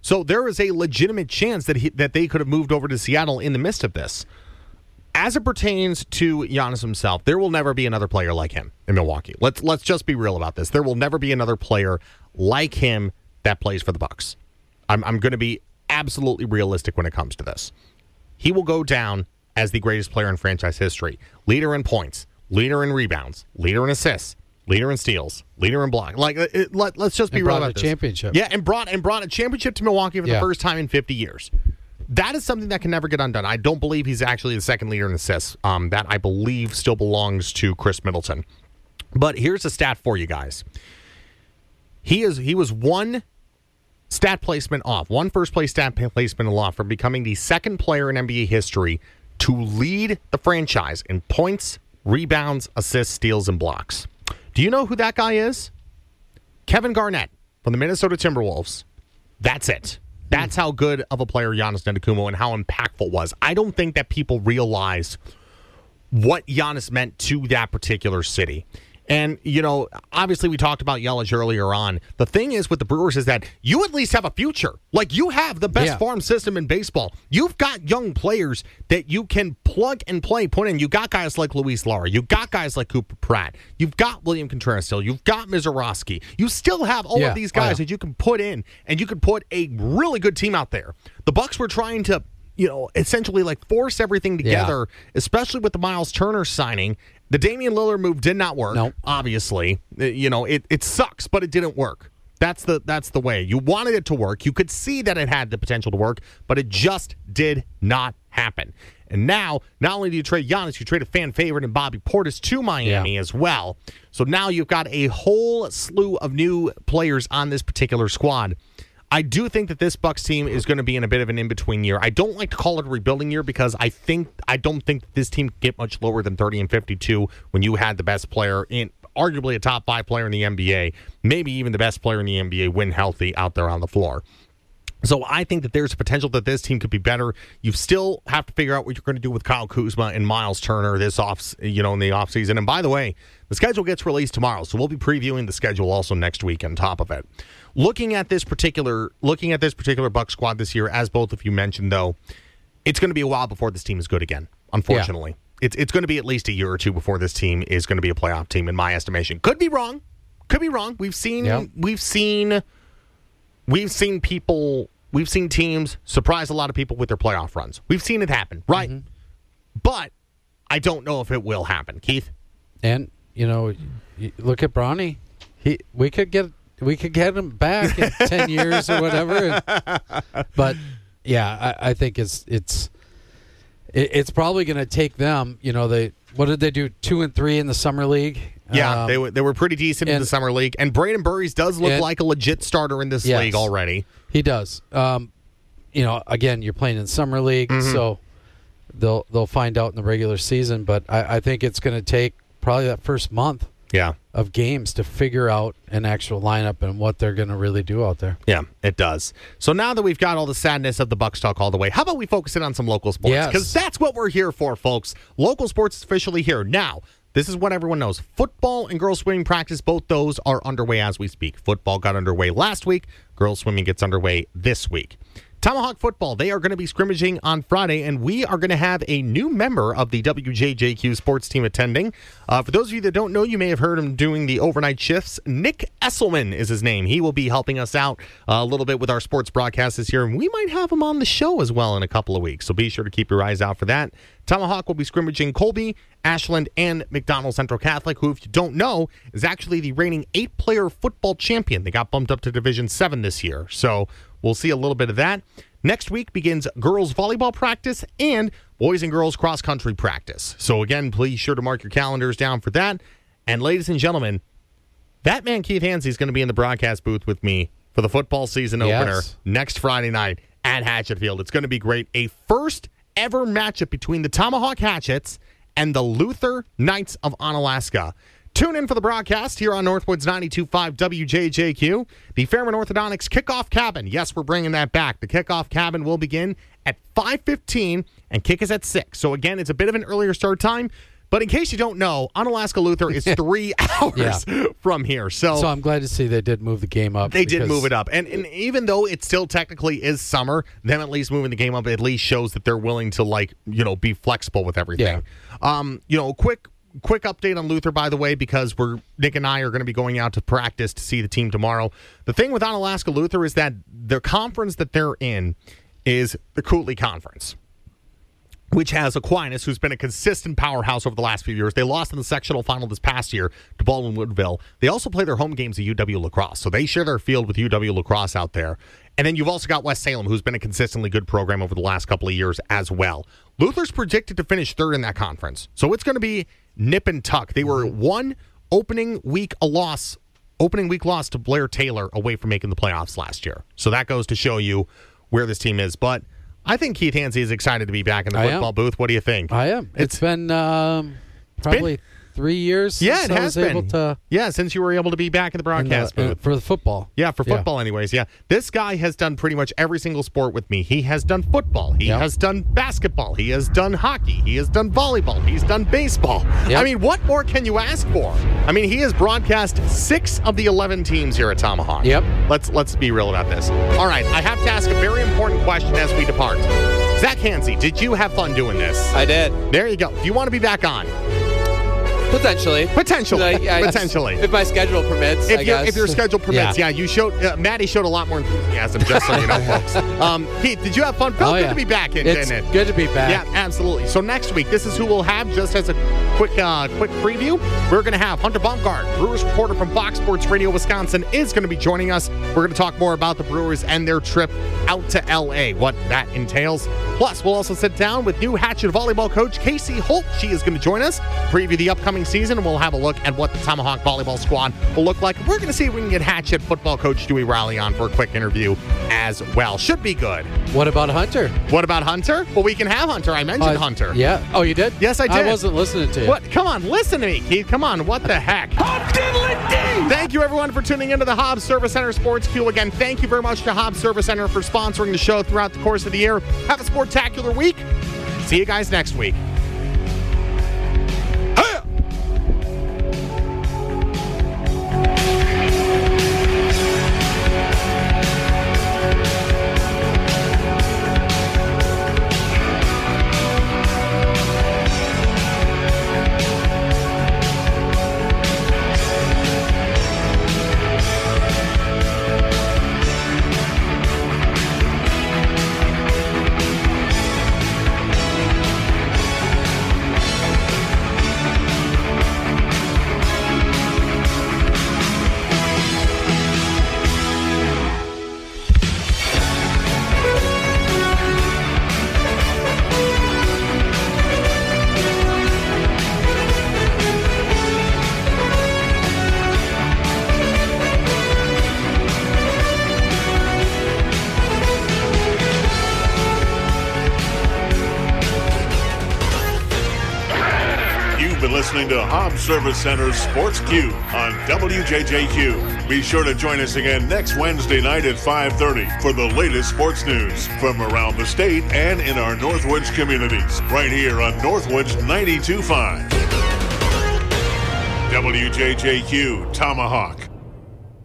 So there is a legitimate chance that they could have moved over to Seattle in the midst of this. As it pertains to Giannis himself, there will never be another player like him in Milwaukee. Let's just be real about this. There will never be another player like him that plays for the Bucks. I'm going to be absolutely realistic when it comes to this. He will go down as the greatest player in franchise history. Leader in points, leader in rebounds, leader in assists, leader in steals, leader in block. Let's just be real about this. Championship. Yeah, and brought a championship to Milwaukee for the first time in 50 years. That is something that can never get undone. I don't believe he's actually the second leader in assists. That, I believe, still belongs to Chris Middleton. But here's a stat for you guys. He was one stat placement off, one first-place stat placement off from becoming the second player in NBA history to lead the franchise in points, rebounds, assists, steals, and blocks. Do you know who that guy is? Kevin Garnett from the Minnesota Timberwolves. That's it. That's how good of a player Giannis Antetokounmpo and how impactful was. I don't think that people realize what Giannis meant to that particular city. And, obviously we talked about Yelich earlier on. The thing is with the Brewers is that you at least have a future. Like, you have the best farm system in baseball. You've got young players that you can plug and play, put in. You got guys like Luis Lara. You got guys like Cooper Pratt. You've got William Contreras still. You've got Mizorowski. You still have all of these guys that you can put in, and you can put a really good team out there. The Bucks were trying to essentially force everything together, especially with the Miles Turner signing. The Damian Lillard move did not work, obviously. It sucks, but it didn't work. That's the way. You wanted it to work. You could see that it had the potential to work, but it just did not happen. And now, not only do you trade Giannis, you trade a fan favorite in Bobby Portis to Miami as well. So now you've got a whole slew of new players on this particular squad. I do think that this Bucks team is going to be in a bit of an in-between year. I don't like to call it a rebuilding year because I don't think this team can get much lower than 30-52 when you had the best player in, arguably a top 5 player in the NBA, maybe even the best player in the NBA when healthy out there on the floor. So I think that there's a potential that this team could be better. You still have to figure out what you're going to do with Kyle Kuzma and Miles Turner in the offseason. And by the way, the schedule gets released tomorrow, so we'll be previewing the schedule also next week on top of it. Looking at this particular Bucs squad this year, as both of you mentioned, though, it's going to be a while before this team is good again, unfortunately. Yeah. It's going to be at least a year or two before this team is going to be a playoff team, in my estimation. Could be wrong. We've seen teams surprise a lot of people with their playoff runs. We've seen it happen, right? Mm-hmm. But I don't know if it will happen, Keith. And look at Bronny. We could get him back in 10 years or whatever. But yeah, I think it's probably going to take them. What did they do? 2-3 in the summer league. Yeah, they were pretty decent in the summer league, and Braden Burries does look like a legit starter in this league already. He does. Again, you're playing in summer league, so they'll find out in the regular season. But I think it's going to take probably that first month of games to figure out an actual lineup and what they're going to really do out there. Yeah, it does. So now that we've got all the sadness of the Bucks talk all the way, how about we focus in on some local sports? Because that's what we're here for, folks. Local sports is officially here. Now, this is what everyone knows. Football and girls swimming practice, both those are underway as we speak. Football got underway last week. Girls swimming gets underway this week. Tomahawk football, they are going to be scrimmaging on Friday, and we are going to have a new member of the WJJQ sports team attending. For those of you that don't know, you may have heard him doing the overnight shifts. Nick Esselman is his name. He will be helping us out a little bit with our sports broadcasts this year, and we might have him on the show as well in a couple of weeks, so be sure to keep your eyes out for that. Tomahawk will be scrimmaging Colby, Ashland, and McDonald Central Catholic, who, if you don't know, is actually the reigning 8-player football champion. They got bumped up to Division 7 this year, so we'll see a little bit of that. Next week begins girls volleyball practice and boys and girls cross-country practice. So again, please sure to mark your calendars down for that. And ladies and gentlemen, that man Keith Hansey is going to be in the broadcast booth with me for the football season opener next Friday night at Hatchet Field. It's going to be great. A first ever matchup between the Tomahawk Hatchets and the Luther Knights of Onalaska. Tune in for the broadcast here on Northwoods 92.5 WJJQ. The Fairman Orthodontics Kickoff Cabin. Yes, we're bringing that back. The Kickoff Cabin will begin at 5:15 and kick us at 6. So again, it's a bit of an earlier start time. But in case you don't know, Onalaska Luther is 3 hours from here. So I'm glad to see they did move the game up. They did move it up. And even though it still technically is summer, them at least moving the game up at least shows that they're willing to, be flexible with everything. Yeah. Quick update on Luther, by the way, because Nick and I are going to be going out to practice to see the team tomorrow. The thing with Onalaska Luther is that the conference that they're in is the Kootenai Conference, which has Aquinas, who's been a consistent powerhouse over the last few years. They lost in the sectional final this past year to Baldwin Woodville. They also play their home games at UW La Crosse, so they share their field with UW La Crosse out there. And then you've also got West Salem, who's been a consistently good program over the last couple of years as well. Luther's predicted to finish third in that conference, so it's going to be nip and tuck. They were one opening week loss to Blair Taylor away from making the playoffs last year. So that goes to show you where this team is. But I think Keith Hansey is excited to be back in the football booth. What do you think? I am. It's been probably 3 years since it has been. Since you were able to be back in the broadcast booth. For the football. Yeah, for football anyways. Yeah. This guy has done pretty much every single sport with me. He has done football. He has done basketball. He has done hockey. He has done volleyball. He's done baseball. Yep. I mean, what more can you ask for? I mean, he has broadcast 6 of the 11 teams here at Tomahawk. Yep. Let's be real about this. All right, I have to ask a very important question as we depart. Zach Hansey, did you have fun doing this? I did. There you go. Do you want to be back on? Potentially. If my schedule permits, I guess. If your schedule permits, you showed. Maddie showed a lot more enthusiasm, just so you know, folks. Keith, did you have fun? Felt good to be back in, it's didn't it? Good to be back. Yeah, absolutely. So next week, this is who we'll have, just as a quick preview. We're going to have Hunter Baumgart, Brewers reporter from Fox Sports Radio Wisconsin, is going to be joining us. We're going to talk more about the Brewers and their trip out to L.A., what that entails. Plus, we'll also sit down with new Hatchet volleyball coach Casey Holt. She is going to join us, preview the upcoming season, and we'll have a look at what the Tomahawk volleyball squad will look like. We're going to see if we can get Hatchet football coach Dewey Riley on for a quick interview as well. Should be good. What about Hunter? Well, we can have Hunter. I mentioned Hunter. Yeah. Oh, you did? Yes, I did. I wasn't listening to you. What? Come on, listen to me, Keith. Come on. What the heck? Thank you, everyone, for tuning into the Hobbs Service Center Sports Q. Again, thank you very much to Hobbs Service Center for sponsoring the show throughout the course of the year. Have a sportacular week. See you guys next week. Listening to Hobbs Service Center Sports Q on WJJQ. Be sure to join us again next Wednesday night at 5:30 for the latest sports news from around the state and in our Northwoods communities, right here on Northwoods 92.5. WJJQ Tomahawk.